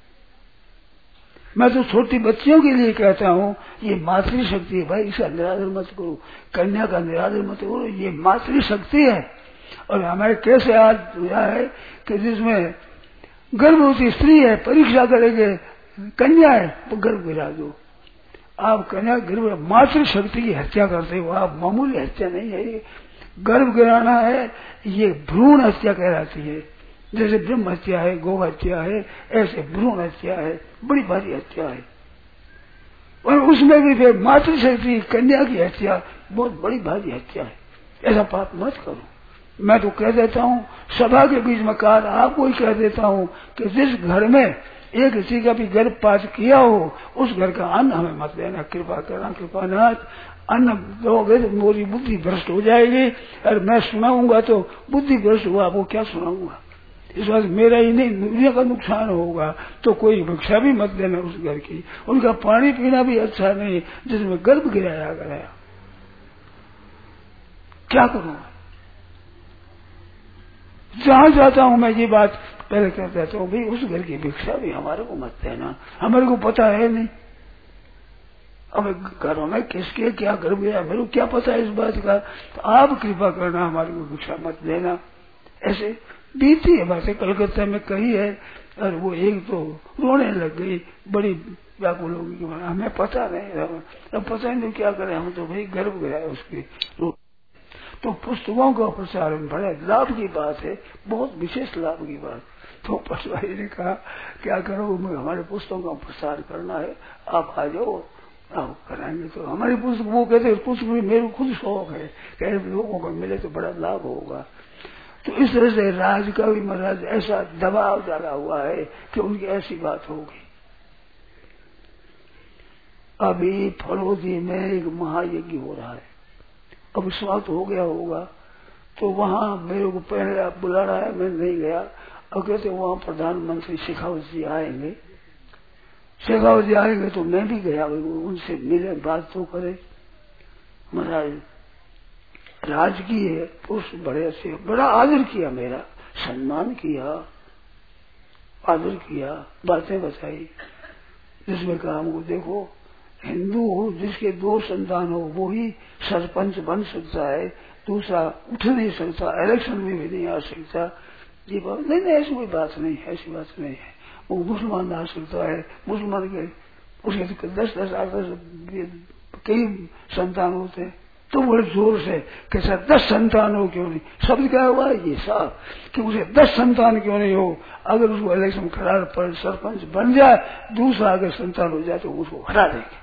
मैं तो छोटी बच्चियों के लिए कहता हूँ, ये मातृशक्ति है भाई, इसका निरादर मत करो, कन्या का निरादर मत करो, ये मातृशक्ति है। और हमारे कैसे आज हुआ है कि जिसमें गर्भवती स्त्री है, परीक्षा करेंगे, कन्या है तो गर्भ गिरा दो। आप कन्या गर्भ, मातृशक्ति की हत्या करते हो आप, मामूली हत्या नहीं है ये। गर्भ गिराना है, ये भ्रूण हत्या कहलाती है। जैसे ब्रह्म हत्या है, गौ हत्या है, ऐसे भ्रूण हत्या है, बड़ी भारी हत्या है। और उसमें भी फिर मातृशक्ति कन्या की हत्या बहुत बड़ी भारी हत्या है। ऐसा पाप मत करो। मैं तो कह देता हूँ, सभा के बीच में कार आपको ही कह देता हूँ कि जिस घर में एक किसी का भी गर्भपात किया हो, उस घर का अन्न हमें मत देना, कृपा करना, कृपानाथ। अन्न दोगे तो मेरी बुद्धि भ्रष्ट हो जाएगी, और मैं सुनाऊंगा तो बुद्धि भ्रष्ट हुआ, वो क्या सुनाऊंगा? इस बात मेरा ही नहीं, दुनिया का नुकसान होगा। तो कोई भिक्षा भी मत देना उस घर की। उनका पानी पीना भी अच्छा नहीं जिसमें गर्भ गिराया गया। क्या करूं? जहां जाता हूं मैं ये बात पहले कह देता हूँ, भाई उस घर की भिक्षा भी हमारे को मत देना, हमारे को पता है नहीं। अब घरों में किसके क्या गर्भ गया मेरे को क्या पता है इस बात का। तो आप कृपा करना, हमारे को भिक्षा मत देना। ऐसे बीती है बातें कलकत्ता में कही है, और वो एक तो रोने लग गई, बड़ी व्याकुल होगी कि हमें पता नहीं, अब पता नहीं क्या करें हम, तो भाई गर्भ गया उसकी। तो पुस्तकों का प्रसारण बड़ा लाभ की बात है, बहुत विशेष लाभ की बात। तो पटवारी ने कहा क्या करो, हमारे पुस्तकों का प्रसार करना है, आप आ जाओ, आप कराएंगे। तो हमारी पुस्तक, वो कहते पुस्तक में मेरे खुद शौक है, कह लोगों को मिले तो बड़ा लाभ होगा। तो इस तरह से राज का भी महाराज ऐसा दबाव डाला हुआ है कि उनकी ऐसी बात होगी। अभी फड़ोदी में एक महायज्ञ हो रहा है, अब स्वागत हो गया होगा, तो वहां मेरे को पहले आप बुला रहा है, मैं नहीं गया। अब कहते वहां प्रधानमंत्री शेखावत जी आएंगे, शेखावत जी आएंगे तो मैं भी गया, उनसे मिले, बात तो करे। महाराज राजकीय पुरुष बड़े से बड़ा आदर किया, मेरा सम्मान किया, आदर किया, बातें बताई, जिसमें कहा हमको देखो हिंदू हो जिसके दो संतान हो वो ही सरपंच बन सकता है, दूसरा उठ नहीं सकता, इलेक्शन में भी नहीं आ सकता। ये बात नहीं, नहीं ऐसी कोई बात नहीं, ऐसी बात नहीं है। वो मुसलमान आ सकता है, मुसलमान के उसके दस दस आठ दस कई संतान होते हैं, तो बड़े जोर से कैसा दस संतान हो क्यों नहीं, शब्द क्या हुआ ये साहब कि उसे दस संतान क्यों नहीं हो, अगर उसको इलेक्शन खड़ा पर सरपंच बन जाए, दूसरा अगर संतान हो जाए तो उसको हटा देंगे।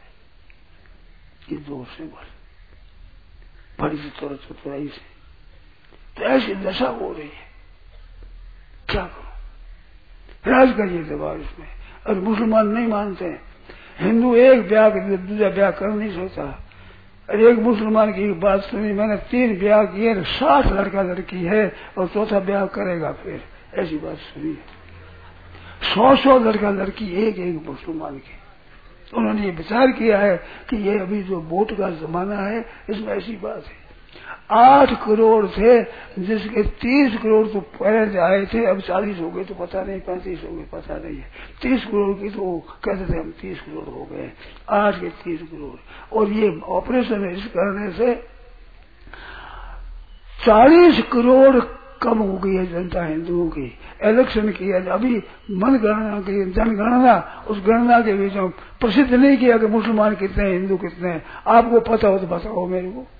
ये जोर से बोल बड़ी तुरंत चतुराई से, तो ऐसी दशा हो रही है, क्या करो, राज करिए दबाव इसमें। और मुसलमान नहीं मानते हैं, हिंदू एक ब्याह दूसरा ब्याह कर नहीं सकता। अरे एक मुसलमान की एक बात सुनी मैंने, तीन ब्याह किए, साठ लड़का लड़की है और चौथा ब्याह करेगा फिर, ऐसी बात सुनी है। सौ सौ लड़का लड़की एक एक मुसलमान की। उन्होंने ये विचार किया है कि ये अभी जो वोट का जमाना है इसमें ऐसी बात है, आठ करोड़ थे जिसके तीस करोड़ तो पहले आए थे, अब चालीस हो गए तो पता नहीं, पैंतीस हो गए पता नहीं है, तीस करोड़ की तो कहते थे हम तीस करोड़ हो गए, आठ के तीस करोड़। और ये ऑपरेशन इस करने से चालीस करोड़ कम हो गई है जनता हिंदुओं की। इलेक्शन की अभी मनगणना की जनगणना, उस गणना के बीच में प्रसिद्ध नहीं किया कि मुसलमान कितने हैं हिंदू कितने हैं, आपको पता हो तो बताओ मेरे को।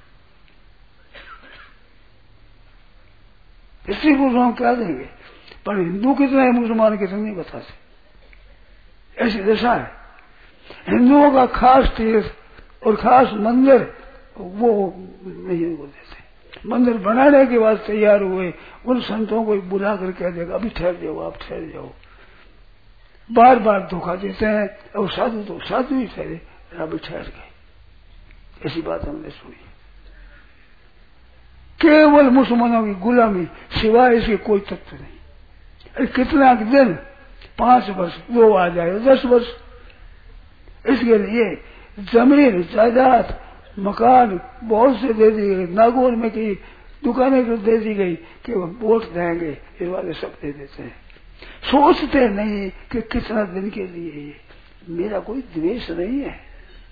इसी को हम क्या देंगे, पर हिंदू कितने हैं मुसलमान कितने नहीं बताते, ऐसी दशा है। हिंदुओं का खास तीर्थ और खास मंदिर वो नहीं को देते। मंदिर बनाने के बाद तैयार हुए उन संतों को बुला कर कह देगा अभी ठहर जाओ, आप ठहर जाओ, बार बार धोखा देते हैं। और साधु तो साधु ही ठहरे, अभी ठहर गए, ऐसी बात हमने सुनी। केवल मुसलमानों की गुलामी सिवाय इसके कोई तत्व नहीं। अरे कितना दिन, पांच वर्ष, दो आ जाए दस वर्ष, इसके लिए जमीन जायदाद मकान बहुत से दे दी गई, नागौर में की दुकानें तो दे दी गई कि वो वोट देंगे, इस वाले सब दे देते हैं, सोचते नहीं कि कितना दिन के लिए ये। मेरा कोई द्वेष नहीं है,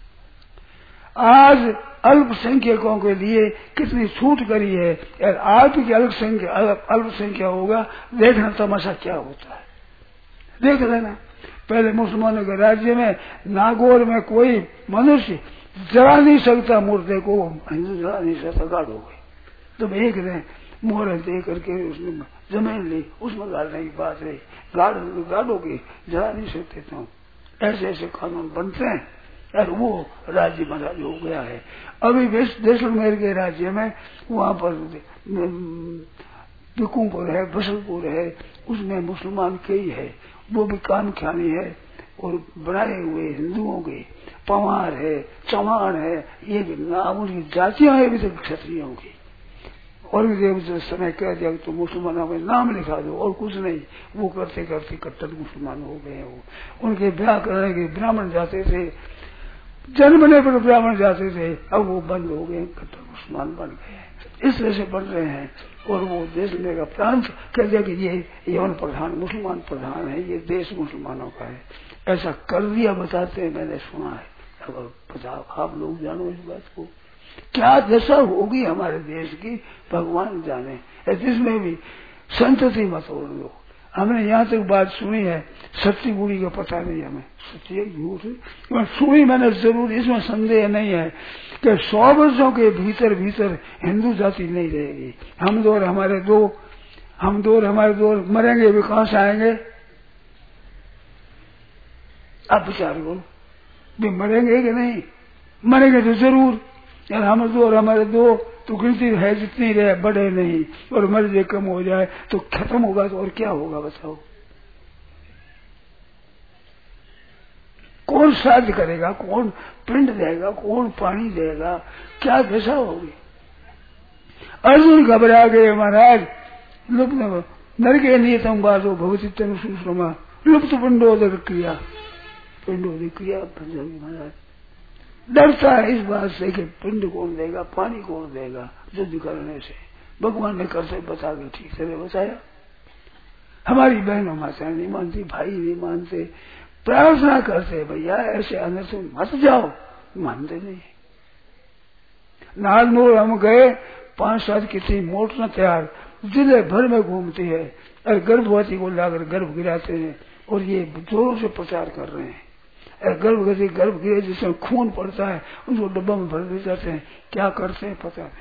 आज अल्पसंख्यकों के लिए कितनी छूट करी है, यार आपकी अल्पसंख्यक अल्पसंख्यक होगा, देखना तमाशा क्या होता है, देख लेना। पहले मुसलमानों के राज्य में नागौर में कोई मनुष्य जला नहीं सकता मुर्दे को, हिंदू जला नहीं सकता, गाड़ हो गए। तो एक ने मोहर दे करके उसने जमीन ली, उसमें गाड़ने की बात रही, गाड़ गाड़ोगे, जला नहीं सकते। तो ऐसे ऐसे कानून बनते हैं, और वो राज्य महाराज हो गया है। अभी जैसलमेर के राज्य में वहां पर बिकुमपुर है, बसलपुर है, उसमें मुसलमान कई है, वो भी काम ख्यानी है, और बनाए हुए हिंदुओं के पवार है, चौहान है, ये भी नाम उनकी जातियां हैं अभी तक क्षत्रियों की। और भी समय कह दिया तो मुसलमानों में नाम लिखा दो और कुछ नहीं, वो करते करते कट्टर मुसलमान हो गए। वो उनके ब्याह करने के ब्राह्मण जाते थे, जन्मने पर ब्राह्मण जाते थे, अब वो बंद हो गए, कट्टर मुसलमान बन गए, इस तरह से बन रहे हैं। और वो देश में का प्रांत कह दिया कि ये यौन प्रधान मुसलमान प्रधान है, ये देश मुसलमानों का है, ऐसा कर दिया बताते हैं, मैंने सुना है। अब बताओ आप लोग जानो इस बात को, क्या दशा होगी हमारे देश की भगवान जाने। जिसमें भी संतति मत तोड़ लो। हमने यहाँ तक बात सुनी है, सच्ची बुरी का पता नहीं हमें, सच्ची झूठ सुनी मैंने जरूर, इसमें संदेह नहीं है कि सौ वर्षों के भीतर भीतर हिंदू जाति नहीं रहेगी। हम दो और हमारे दो, हम दो और हमारे दो मरेंगे भी, कहां से आएंगे आप विचार करो, भी मरेंगे कि नहीं, मरेंगे तो जरूर, यार हम दो और हमारे दो तो गिनती है जितनी रहे, बढ़े नहीं, और मर जाए कम हो जाए तो खत्म होगा, तो और क्या होगा बताओ। कौन श्राद्ध करेगा, कौन पिंड देगा, कौन पानी देगा, क्या दशा होगी। अर्जुन घबरा गए महाराज, लुप्त नरके नियतम बाधो भगवती तनु सुश्रमा लुप्त पिंडोदक क्रिया, पिंडोदक क्रिया महाराज डरता है इस बात से कि पिंड कौन देगा, पानी कौन देगा। युद्ध करने से भगवान ने करते बता के ठीक से बताया, हमारी बहनों माता नहीं मानती, भाई नहीं मानते, प्रार्थना करते भैया ऐसे अंदर से मत जाओ, मानते नहीं। नारनूर हम गए, पांच सात कितनी मोटर तैयार जिले भर में घूमती है और गर्भवती को लाकर गर्भ गिराते हैं और ये जोरों से प्रचार कर रहे हैं। गर्भवती गर्भ गिरे जिसमें खून पड़ता है उसको डब्बा में भर दे जाते हैं। क्या करते हैं पता नहीं,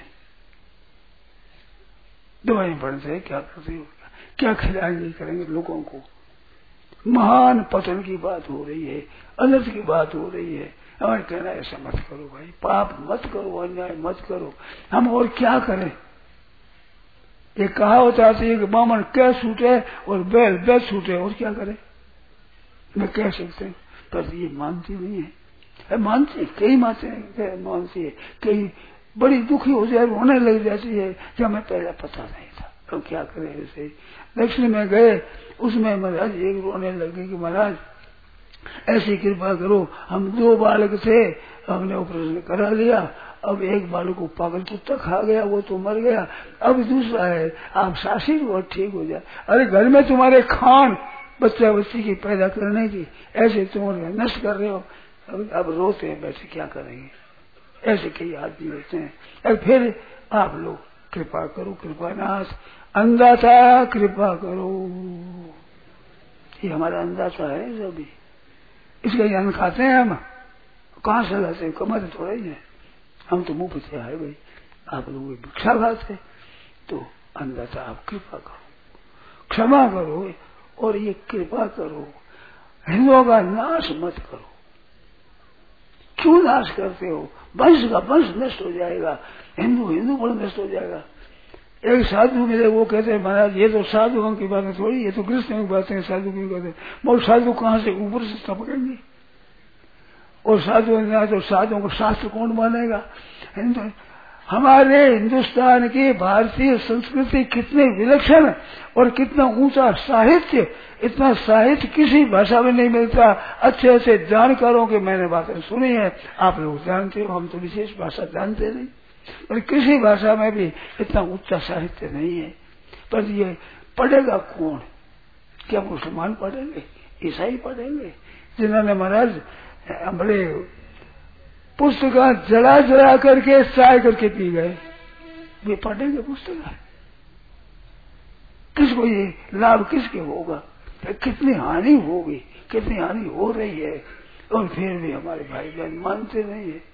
दवाई पड़ते हैं, क्या करते हैं, क्या खिलाएंगे करेंगे लोगों को। महान पतन की बात हो रही है, अनर्थ की बात हो रही है। हमारे कहना ऐसा मत करो भाई, पाप मत करो, अन्याय मत करो। हम और क्या करें? ये कहावत आती है कि बामन क्या छूटे और बैल बैल छूटे, और क्या करे? मैं कह सकते हैं, पर ये मानती नहीं है। मानती है, कई मानते हैं, मानती है, कई बड़ी दुखी हो जाए, रोने लग जाती है कि हमें पहले पता नहीं था, तो क्या करें। ऐसे दक्षिण में गए, उसमें महाराज एक रोने लगे कि महाराज ऐसी कृपा करो, हम दो बालक थे, हमने ऑपरेशन करा लिया, अब एक बालक को पागल कुत्ता खा गया, वो तो मर गया, अब दूसरा है, आप शासित वो ठीक हो जाए। अरे घर में तुम्हारे खान बच्चा बच्ची की पैदा करने की, ऐसे तुम नष्ट कर रहे हो, अब, अब रोते हैं, वैसे क्या करेंगे। ऐसे कई आदमी होते हैं। और फिर आप लोग कृपा करो, कृपानाथ, अंदाता कृपा करो। ये हमारा अंदाता है सभी, इसका ज्ञान खाते हैं हम, कहाँ से लाते हैं, कमाते थोड़ा ही है, हम तो मुंह पे आए भाई, आप लोग भिक्षा खाते, तो अंदाता आप कृपा करो, क्षमा करो और ये कृपा करो, हिंदुओं का नाश मत करो। क्यों नाश करते हो? वंश का वंश नष्ट हो जाएगा, हिंदू हिंदू बड़ा नष्ट हो जाएगा। एक साधु मिले, वो कहते हैं महाराज ये तो साधुओं की बातें थोड़ी, ये तो कृष्ण की बातें साधु की कहते हैं। वो साधु कहाँ से ऊपर से टपकेंगे, और साधु ने तो साधुओं को शास्त्र कौन मानेगा? हिंदू हमारे हिंदुस्तान की भारतीय संस्कृति कितने विलक्षण और कितना ऊंचा साहित्य, इतना साहित्य किसी भाषा में नहीं मिलता। अच्छे अच्छे जानकारों की मैंने बातें सुनी है, आप लोग जानते हो, हम तो विशेष भाषा जानते नहीं, पर किसी भाषा में भी इतना ऊंचा साहित्य नहीं है। पर ये पढ़ेगा कौन? क्या मुसलमान पढ़ेंगे, ईसाई पढ़ेंगे, जिन्होंने महाराज बड़े पुस्तक जला जला करके चाय करके पी गए, वे पढ़ेंगे पुस्तक? किसको ये लाभ किसके होगा? कितनी हानि होगी, कितनी हानि हो रही है, और फिर भी हमारे भाई बहन मानते नहीं है।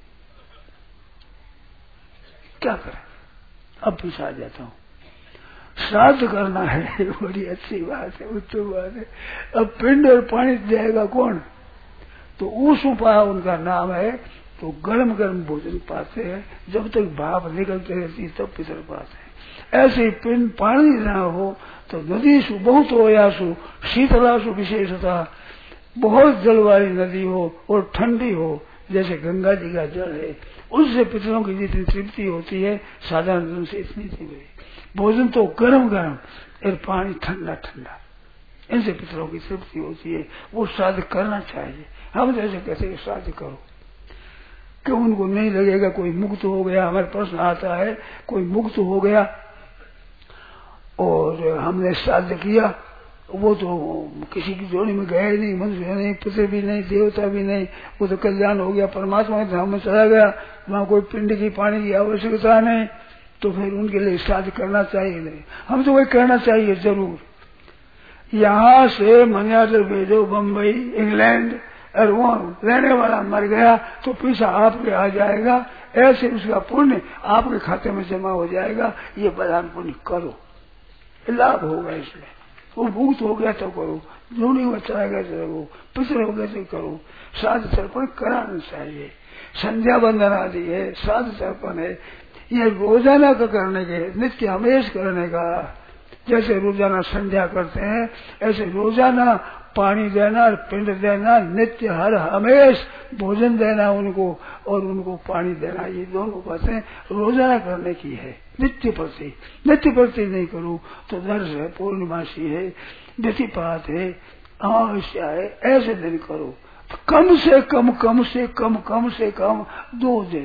क्या करें? अब पीछा जाता हूँ। श्राद्ध करना है, बड़ी अच्छी बात है, उत्तम बात है। अब पिंड और पानी जाएगा कौन? तो ऊसुपा उनका नाम है, तो गर्म गर्म भोजन पाते हैं, जब तक भाप निकलते रहती तब पितर पाते हैं। ऐसे पिंड पानी ना हो तो नदीसु बहुत हो यासु शीतलासु विशेषता, बहुत जल वाली नदी हो और ठंडी हो, जैसे गंगा जी का जल है, उससे पितरों की जितनी तृप्ति होती है साधारण जल से इतनी तृप्ति। भोजन तो गर्म गर्म और पानी ठंडा ठंडा, इनसे पितरों की तृप्ति होती है। वो श्राद्ध करना चाहिए। हम जैसे कहते हैं श्राद्ध करो, कि उनको नहीं लगेगा कोई मुक्त हो गया। हमारे प्रश्न आता है, कोई मुक्त हो गया और हमने श्राद्ध किया, वो तो किसी की जोड़ी में गए नहीं, मनुष्य नहीं, पितर भी नहीं, देवता भी नहीं, वो तो कल्याण हो गया, परमात्मा के धाम में चला गया, वहां कोई पिंड की पानी की आवश्यकता नहीं, तो फिर उनके लिए श्राद्ध करना चाहिए नहीं? हम तो वही करना चाहिए जरूर। यहाँ से मनियाचल भेजो बम्बई इंग्लैंड, और वहाँ रहने वाला मर गया तो पैसा आपके आ जाएगा, ऐसे उसका पुण्य आपके खाते में जमा हो जाएगा। ये बदान पुण्य करो, लाभ होगा इसमें। वो भूत हो गया तो करो, जो नहीं हुआ चला गया तो करो, पिछड़ हो गया तो करो। श्राद्ध तर्पण कराना चाहिए। संध्या बंदन आदि है, श्राद्ध तर्पण है, ये रोजाना का करने के, नित्य हमेश करने का। जैसे रोजाना संध्या करते हैं, ऐसे रोजाना पानी देना, पिंड देना, नित्य हर हमेश भोजन देना उनको, और उनको पानी देना, ये दोनों बातें रोजाना करने की है। नित्य प्रति नित्य प्रति नहीं करो तो दर्श है, पूर्णिमासी है, व्यतिपात है, अमावस्या है, ऐसे दिन करो। तो कम से कम कम से कम कम से कम दो दिन,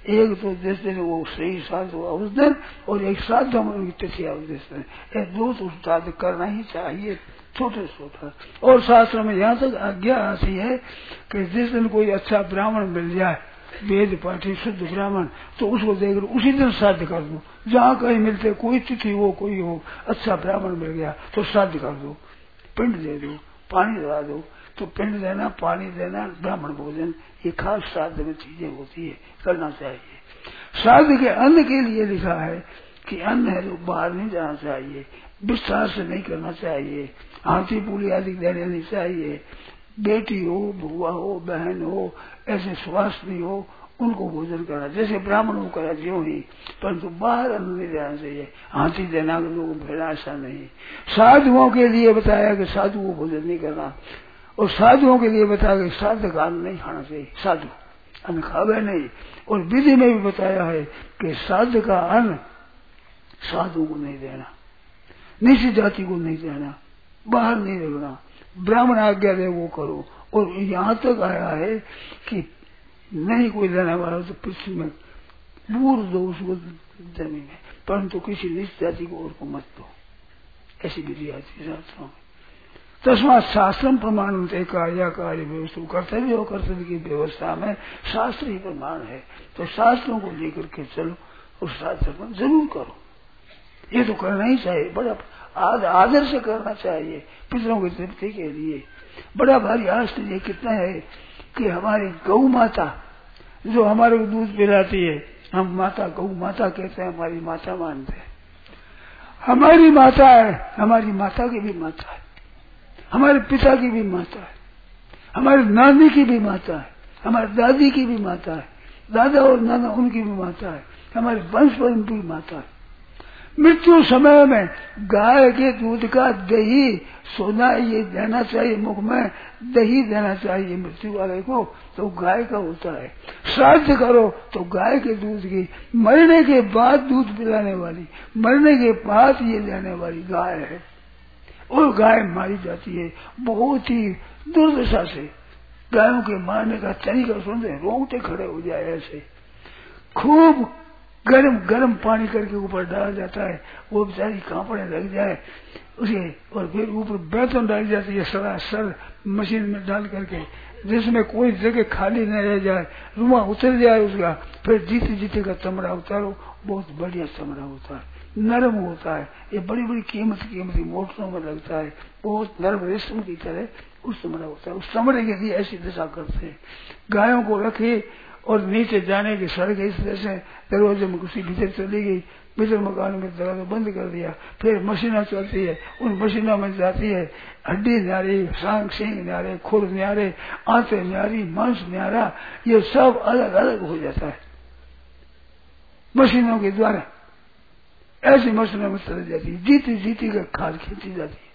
एक तो जिस दिन वो सही साध हुआ उस दिन, और एक साध उनकी तिथि उस दिन, ये दो तो साध करना ही चाहिए, छोटे छोटा। और शास्त्र में यहाँ तक आज्ञा आती है कि जिस दिन कोई अच्छा ब्राह्मण मिल जाए, वेद पाठी शुद्ध ब्राह्मण, तो उसको देखकर उसी दिन श्राद्ध कर दो। जहाँ कहीं मिलते, कोई तिथि हो कोई हो, अच्छा ब्राह्मण मिल गया तो श्राद्ध कर दो, पिंड दे दो, पानी दे दो। तो पिंड देना, पानी देना, ब्राह्मण भोजन, ये खास श्राद्ध में चीजें होती है, करना चाहिए। श्राद्ध के अन्न के लिए लिखा है कि अन्न है तो बाहर नहीं जाना चाहिए, विस्तार से नहीं करना चाहिए, हाथी पूरी आदि देने नहीं चाहिए। बेटी हो, बुआ हो, बहन हो, ऐसे स्वास्थ्य हो, उनको भोजन करना जैसे ब्राह्मणों करा ज्यों ही, परंतु बाहर अन्न नहीं देना चाहिए। हाथी देना लोगों को भेड़ा ऐसा नहीं। साधुओं के लिए बताया कि साधु को भोजन नहीं करना, और साधुओं के लिए बताया कि श्राद्ध का अन्न नहीं खाना चाहिए, साधु अन्न खावे नहीं। और विधि में भी बताया है कि श्राद्ध का अन्न साधु को नहीं देना, निश्चित जाति को नहीं देना, बाहर नहीं रखना, ब्राह्मण आज्ञा दे वो करो। और यहाँ तक आया है कि नहीं कोई देने वाला तो पृथ्वी में बूर दो उसको जमीन में, परंतु किसी निश्चित जाति को और को मत दो, ऐसी विधि आती है शास्त्रों में। तस्मात शास्त्रम प्रमाण कार्य कार्य व्यवस्था, कर्तव्य और कर्तव्य की व्यवस्था में शास्त्र ही प्रमाण है। तो शास्त्रों को लेकर के चलो और शास्त्र पर जरूर करो, ये तो करना ही चाहिए, बड़ा आद, आदर से करना चाहिए पितरों की तृप्ति के लिए। बड़ा भारी आश्चर्य कितना है कि हमारी गौ माता जो हमारे को दूध पिलाती है, हम माता गौ माता कहते हैं, हमारी माता मानते हैं। हमारी माता है, हमारी माता की भी माता है, हमारे पिता की भी माता है, हमारी नानी की भी माता है, हमारी दादी की भी माता है, दादा और नाना उनकी भी माता है, हमारे वंश परंपरा की माता है। मृत्यु समय में गाय के दूध का दही सोना ये देना चाहिए, मुख में दही देना चाहिए मृत्यु वाले को, तो गाय का होता है। श्राद्ध करो तो गाय के दूध की, मरने के बाद दूध पिलाने वाली, मरने के बाद ये देने वाली गाय है, और गाय मारी जाती है बहुत ही दुर्दशा से। गायों के मारने का तरीका सुनते रोंगटे खड़े हो जाए, ऐसे खूब गरम गरम पानी करके ऊपर डाला जाता है, वो बेचारी कांपने लग जाए उसे, और फिर ऊपर बैतन डाली जाती है सरासर मशीन में डाल करके, जिसमें कोई जगह खाली न रह जाए, रुआ उतर जाए उसका। फिर जीते जीते का चमड़ा उतारो, बहुत बढ़िया चमड़ा होता है, नरम होता है, ये बड़ी बड़ी कीमत कीमती मोटरों में लगता है, बहुत नरम रेशम की तरह उस चमड़ा होता है। उस चमड़े के लिए ऐसी दशा करते हैं। गायों को रखे और नीचे जाने की सड़क इस तरह से, दरवाजे में घुसी भीतर चली गई, भीतर मकान में दरवाजा बंद कर दिया, फिर मशीनें चलती है, उन मशीनों में जाती है, हड्डी न्यारी, सांग सिंह न्यारे, खुर न्यारे, आंतें न्यारी, मांस न्यारा, ये सब अलग अलग हो जाता है मशीनों के द्वारा। ऐसी मशीनों में चली जाती है, जीती जीती का खाद खींची जाती है।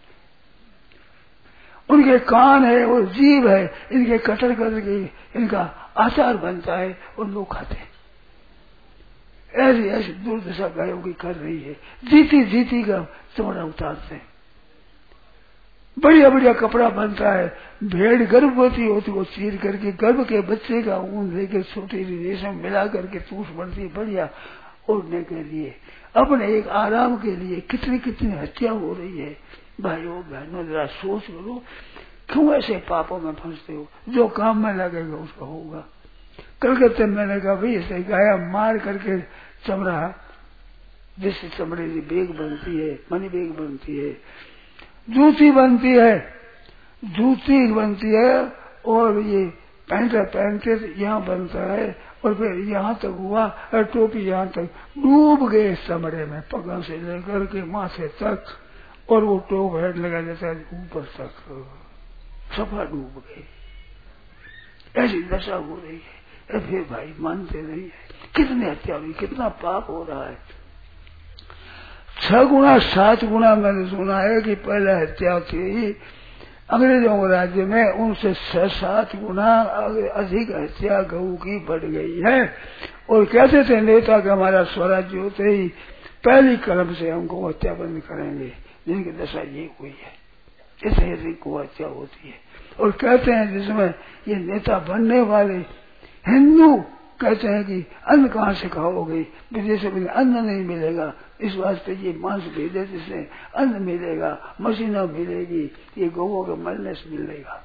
उनके कान है और जीभ है, इनके कटर करके इनका आचार बनता है और लोग खाते हैं। ऐसी ऐसी दुर्दशा गायों की कर रही है, जीती जीती का चमड़ा उतारते हैं, बढ़िया बढ़िया कपड़ा बनता है। भेड़ गर्भवती होती को चीर करके गर्भ के बच्चे का ऊन लेकर छोटी रेशम मिला करके चूस बनती है बढ़िया ओढ़ने के लिए, अपने एक आराम के लिए। कितनी कितनी हत्या हो रही है भाइयों बहनों, जरा सोच करो, क्यों ऐसे पापों में फंसते हो? जो काम में लगेगा उसका होगा। कलकत्ते में मैंने कहा भाई ऐसे गाया मार करके चमड़ा, जिससे चमड़े की बेग बनती है, मनी बेग बनती है, जूती बनती है, जूती बनती है, और ये पैंट पहनते यहाँ बनता है, और फिर यहाँ तक हुआ और टोपी यहाँ तक डूब गए चमड़े में, पगों से लेकर के माथे तक, और वो टोप हेड लगा जाता है ऊपर तक, सफा डूब गए। ऐसी दशा हो रही है। फिर भाई मानते नहीं है, कितनी हत्या हुई, कितना पाप हो रहा है। छह गुना सात गुना मैंने सुना है कि पहले हत्या थी अंग्रेजों के राज्य में, उनसे छह सात गुना अधिक हत्या गऊ की बढ़ गई है। और कहते थे नेता कि हमारा स्वराज्य होते ही पहली कलम से हमको हत्या बंद करेंगे, जिनकी दशा ये हुई है, ऐसे ऐसे को हत्या होती है। और कहते हैं जिसमें ये नेता बनने वाले हिंदू कहते हैं कि अन्न कहाँ से खाओगे, विदेश में अन्न नहीं मिलेगा, इस वास्ते ये मांस भेजे जिससे अन्न मिलेगा, मशीना मिलेगी, ये गौओं के मरने से मिलेगा।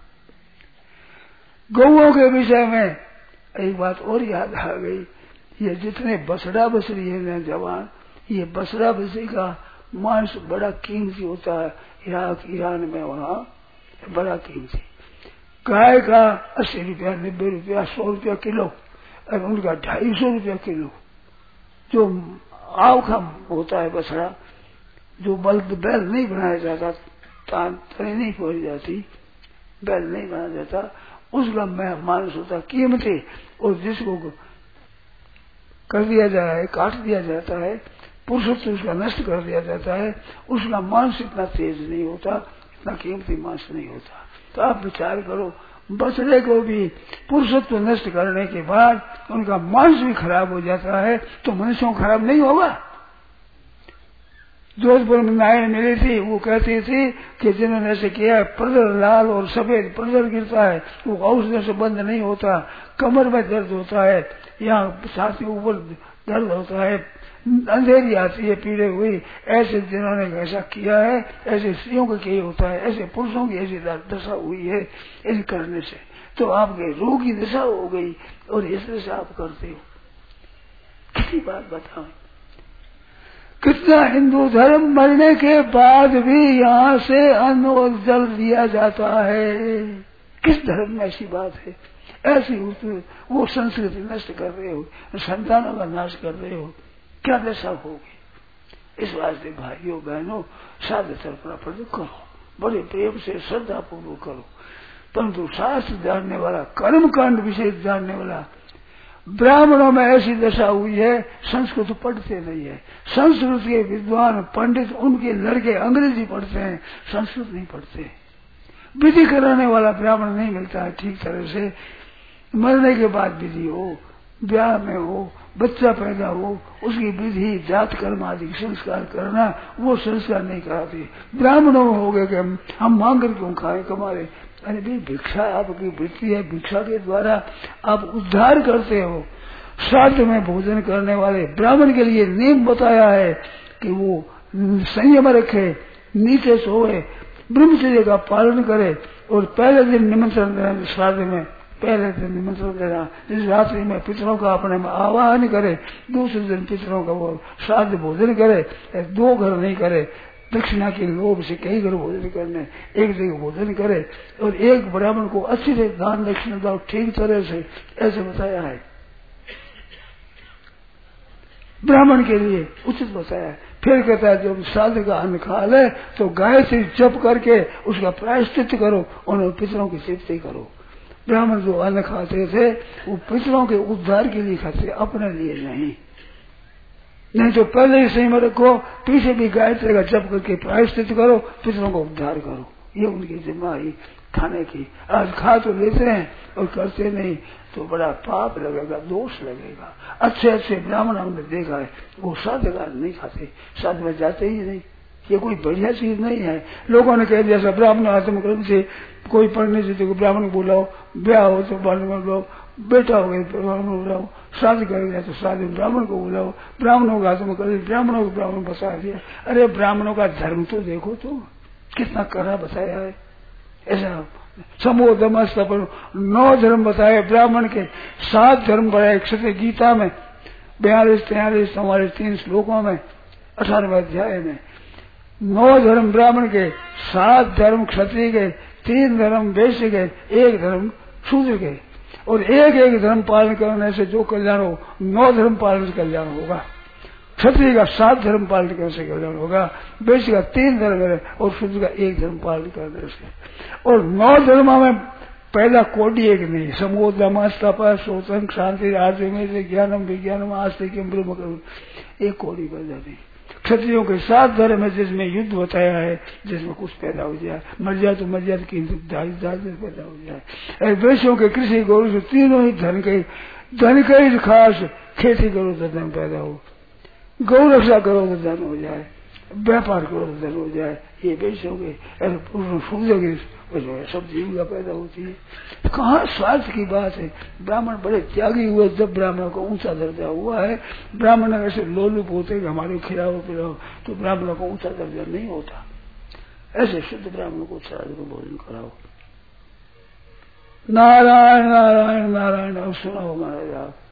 गौओं के विषय में एक बात और याद आ गई, ये जितने बसड़ा बसरी है जवान, ये बसड़ा बसरी का मांस बड़ा कीमती होता है, इराक ईरान में वहाँ बड़ा कीमती। गाय का अस्सी रुपया नब्बे रुपया सौ रुपया किलो और उनका ढाई सौ रुपया किलो। जो आव का होता है बसड़ा, जो बल्द बैल नहीं बनाया जाता, तने नहीं पहुंच जाती, बैल नहीं बनाया जाता, उसका मांस होता कीमती, और जिसको कर दिया जाए, काट दिया जाता है, पुरुषत्व उसका नष्ट कर दिया जाता है, उसका मांस इतना तेज नहीं होता, इतना कीमती मांस नहीं होता। तो आप विचार करो, बछड़े को भी पुरुषत्व नष्ट करने के बाद उनका मांस भी खराब हो जाता है, तो मनुष्यों खराब नहीं होगा। जोधपुर में नायन मिली थी, वो कहती थी कि जिन्होंने ऐसे किया है, प्रदर लाल और सफेद प्रदर गिरता है, वो औषधि से बंद नहीं होता, कमर में दर्द होता है, यहाँ छाती ऊपर दर्द होता है, अंधेरी आती है पीड़े हुई, ऐसे जिन्होंने ऐसा किया है, ऐसे स्त्रियों को किया होता है, ऐसे पुरुषों की ऐसी दशा हुई है इन करने से, तो आपके रोग की दशा हो गई और इस तरह से आप करते हो। किसी बात बताओ, कितना हिंदू धर्म मरने के बाद भी यहाँ से अन्न और जल दिया जाता है, किस धर्म में ऐसी बात है? ऐसी वो संस्कृति नष्ट कर रहे हो, संतानों का नाश कर रहे हो, क्या दशा होगी। इस वास्ते भाइयों बहनों साधु तर्पणा प्रयोग करो, बड़े प्रेम से श्रद्धा पूर्वक करो, परंतु शास्त्र जानने वाला, कर्म कांड विशेष जानने वाला, ब्राह्मणों में ऐसी दशा हुई है, संस्कृत पढ़ते नहीं है। संस्कृत के विद्वान पंडित उनके लड़के अंग्रेजी पढ़ते हैं, संस्कृत नहीं पढ़ते। विधि कराने वाला ब्राह्मण नहीं मिलता है ठीक तरह से। मरने के बाद विधि हो, ब्याह में हो, बच्चा पैदा हो, उसकी विधि जात कर्म आदि संस्कार करना, वो संस्कार नहीं कराते। ब्राह्मणों में हो गए कि हम, हम मांग कर क्यों खाए कमारे। अरे भाई भिक्षा आपकी वृत्ति है, भिक्षा के द्वारा आप उद्धार करते हो। श्राद्ध में भोजन करने वाले ब्राह्मण के लिए नियम बताया है कि वो संयम रखे, नीचे सोए, ब्रह्मचर्य का पालन करे, और पहले दिन निमंत्रण देना, श्राद्ध में पहले दिन निमंत्रण देना, इस रात्रि में पितरों का अपने में आवाहन करे, दूसरे दिन पितरों का वो श्राद्ध भोजन करे, दो घर नहीं करे, दक्षिणा के लोभ से कई घर भोजन करने, एक जगह भोजन करे, और एक ब्राह्मण को अच्छी से दान दक्षिणा दो ठीक तरह से, ऐसे बताया है। ब्राह्मण के लिए उचित बताया है। फिर कहता है जब श्राद्ध का अन्न खा ले तो गायत्री जप करके उसका प्रायश्चित करो, और पितरों की तृप्ति करो। ब्राह्मण जो अन्न खाते थे वो पितरों के उद्धार के लिए खाते, अपने लिए नहीं। नहीं तो पहले ही सही में रखो, पीछे भी गायत्री का जप करके प्रायश्चित करो, पितरों का उद्धार करो, ये उनकी जिम्मेदारी खाने की। आज खा तो लेते हैं और करते नहीं, तो बड़ा पाप लगेगा, दोष लगेगा। अच्छे अच्छे ब्राह्मण हमने देखा है, वो श्राद्ध का नहीं खाते, श्राद्ध में जाते ही नहीं। ये कोई बढ़िया चीज नहीं है। लोगों ने कह दिया सब ब्राह्मण आत्म कर्म से कोई पढ़ने से तो ब्राह्मण को बुलाओ, ब्याह हो तो ब्राह्मण को बुलाओ, बेटा हो गए ब्राह्मण को बुलाओ, श्राद्ध करेगा तो श्राद्ध ब्राह्मण को बुलाओ, ब्राह्मणों का आत्म कर ब्राह्मणों को ब्राह्मण बता दिया। अरे ब्राह्मणों का धर्म तो देखो, तो कितना कड़ा बताया है। ऐसा समूह दमस्तपन नौ धर्म बताए ब्राह्मण के, सात धर्म बताए क्षत्रिय गीता में, बयालीस तैयालीस हमारे तीन श्लोकों में, अठारहवें अध्याय में। नौ धर्म ब्राह्मण के, सात धर्म क्षत्रिय के, तीन धर्म वैश्य के, एक धर्म शूद्र के, और एक एक धर्म पालन करने से जो कल्याण हो, नौ धर्म पालन से कल्याण होगा। क्षत्रिय का सात धर्म पालन करने से कल्याण होगा, वैश्य का तीन धर्म है और शूद्र का एक धर्म पालन करने से। और नौ धर्मों में पहला कोटि एक नहीं, समूह दमस तपस शोषण शांति आर्य ज्ञानम विज्ञानम आस्तिक ब्रह्म करुण, एक कोटि पैदा नहीं। क्षत्रियों के सात धर्म है जिसमें युद्ध बताया है, जिसमें कुछ पैदा हो जाए, मर जाए तो मर जाए, पैदा हो जाए। वैश्यों के कृषि गौरव तीनों ही धन के, धन का ही खास, खेती करो तो धन पैदा हो, गौ रक्षा करो तो धन हो जाए, व्यापार करो तो धन हो जाए, ये बेचोगे ऐसे पूर्ण सूझोगे जो है सब जीविका पैदा होती है। कहाँ स्वार्थ की बात है। ब्राह्मण बड़े त्यागी हुए, जब ब्राह्मण को ऊंचा दर्जा हुआ है। ब्राह्मण ऐसे लोलुप होते कि हमारे खिलाओ पिलाओ, तो ब्राह्मण को ऊंचा दर्जा नहीं होता। ऐसे शुद्ध ब्राह्मण को श्राद्ध को भोजन कराओ। नारायण नारायण नारायण। अब सुना होगा आप।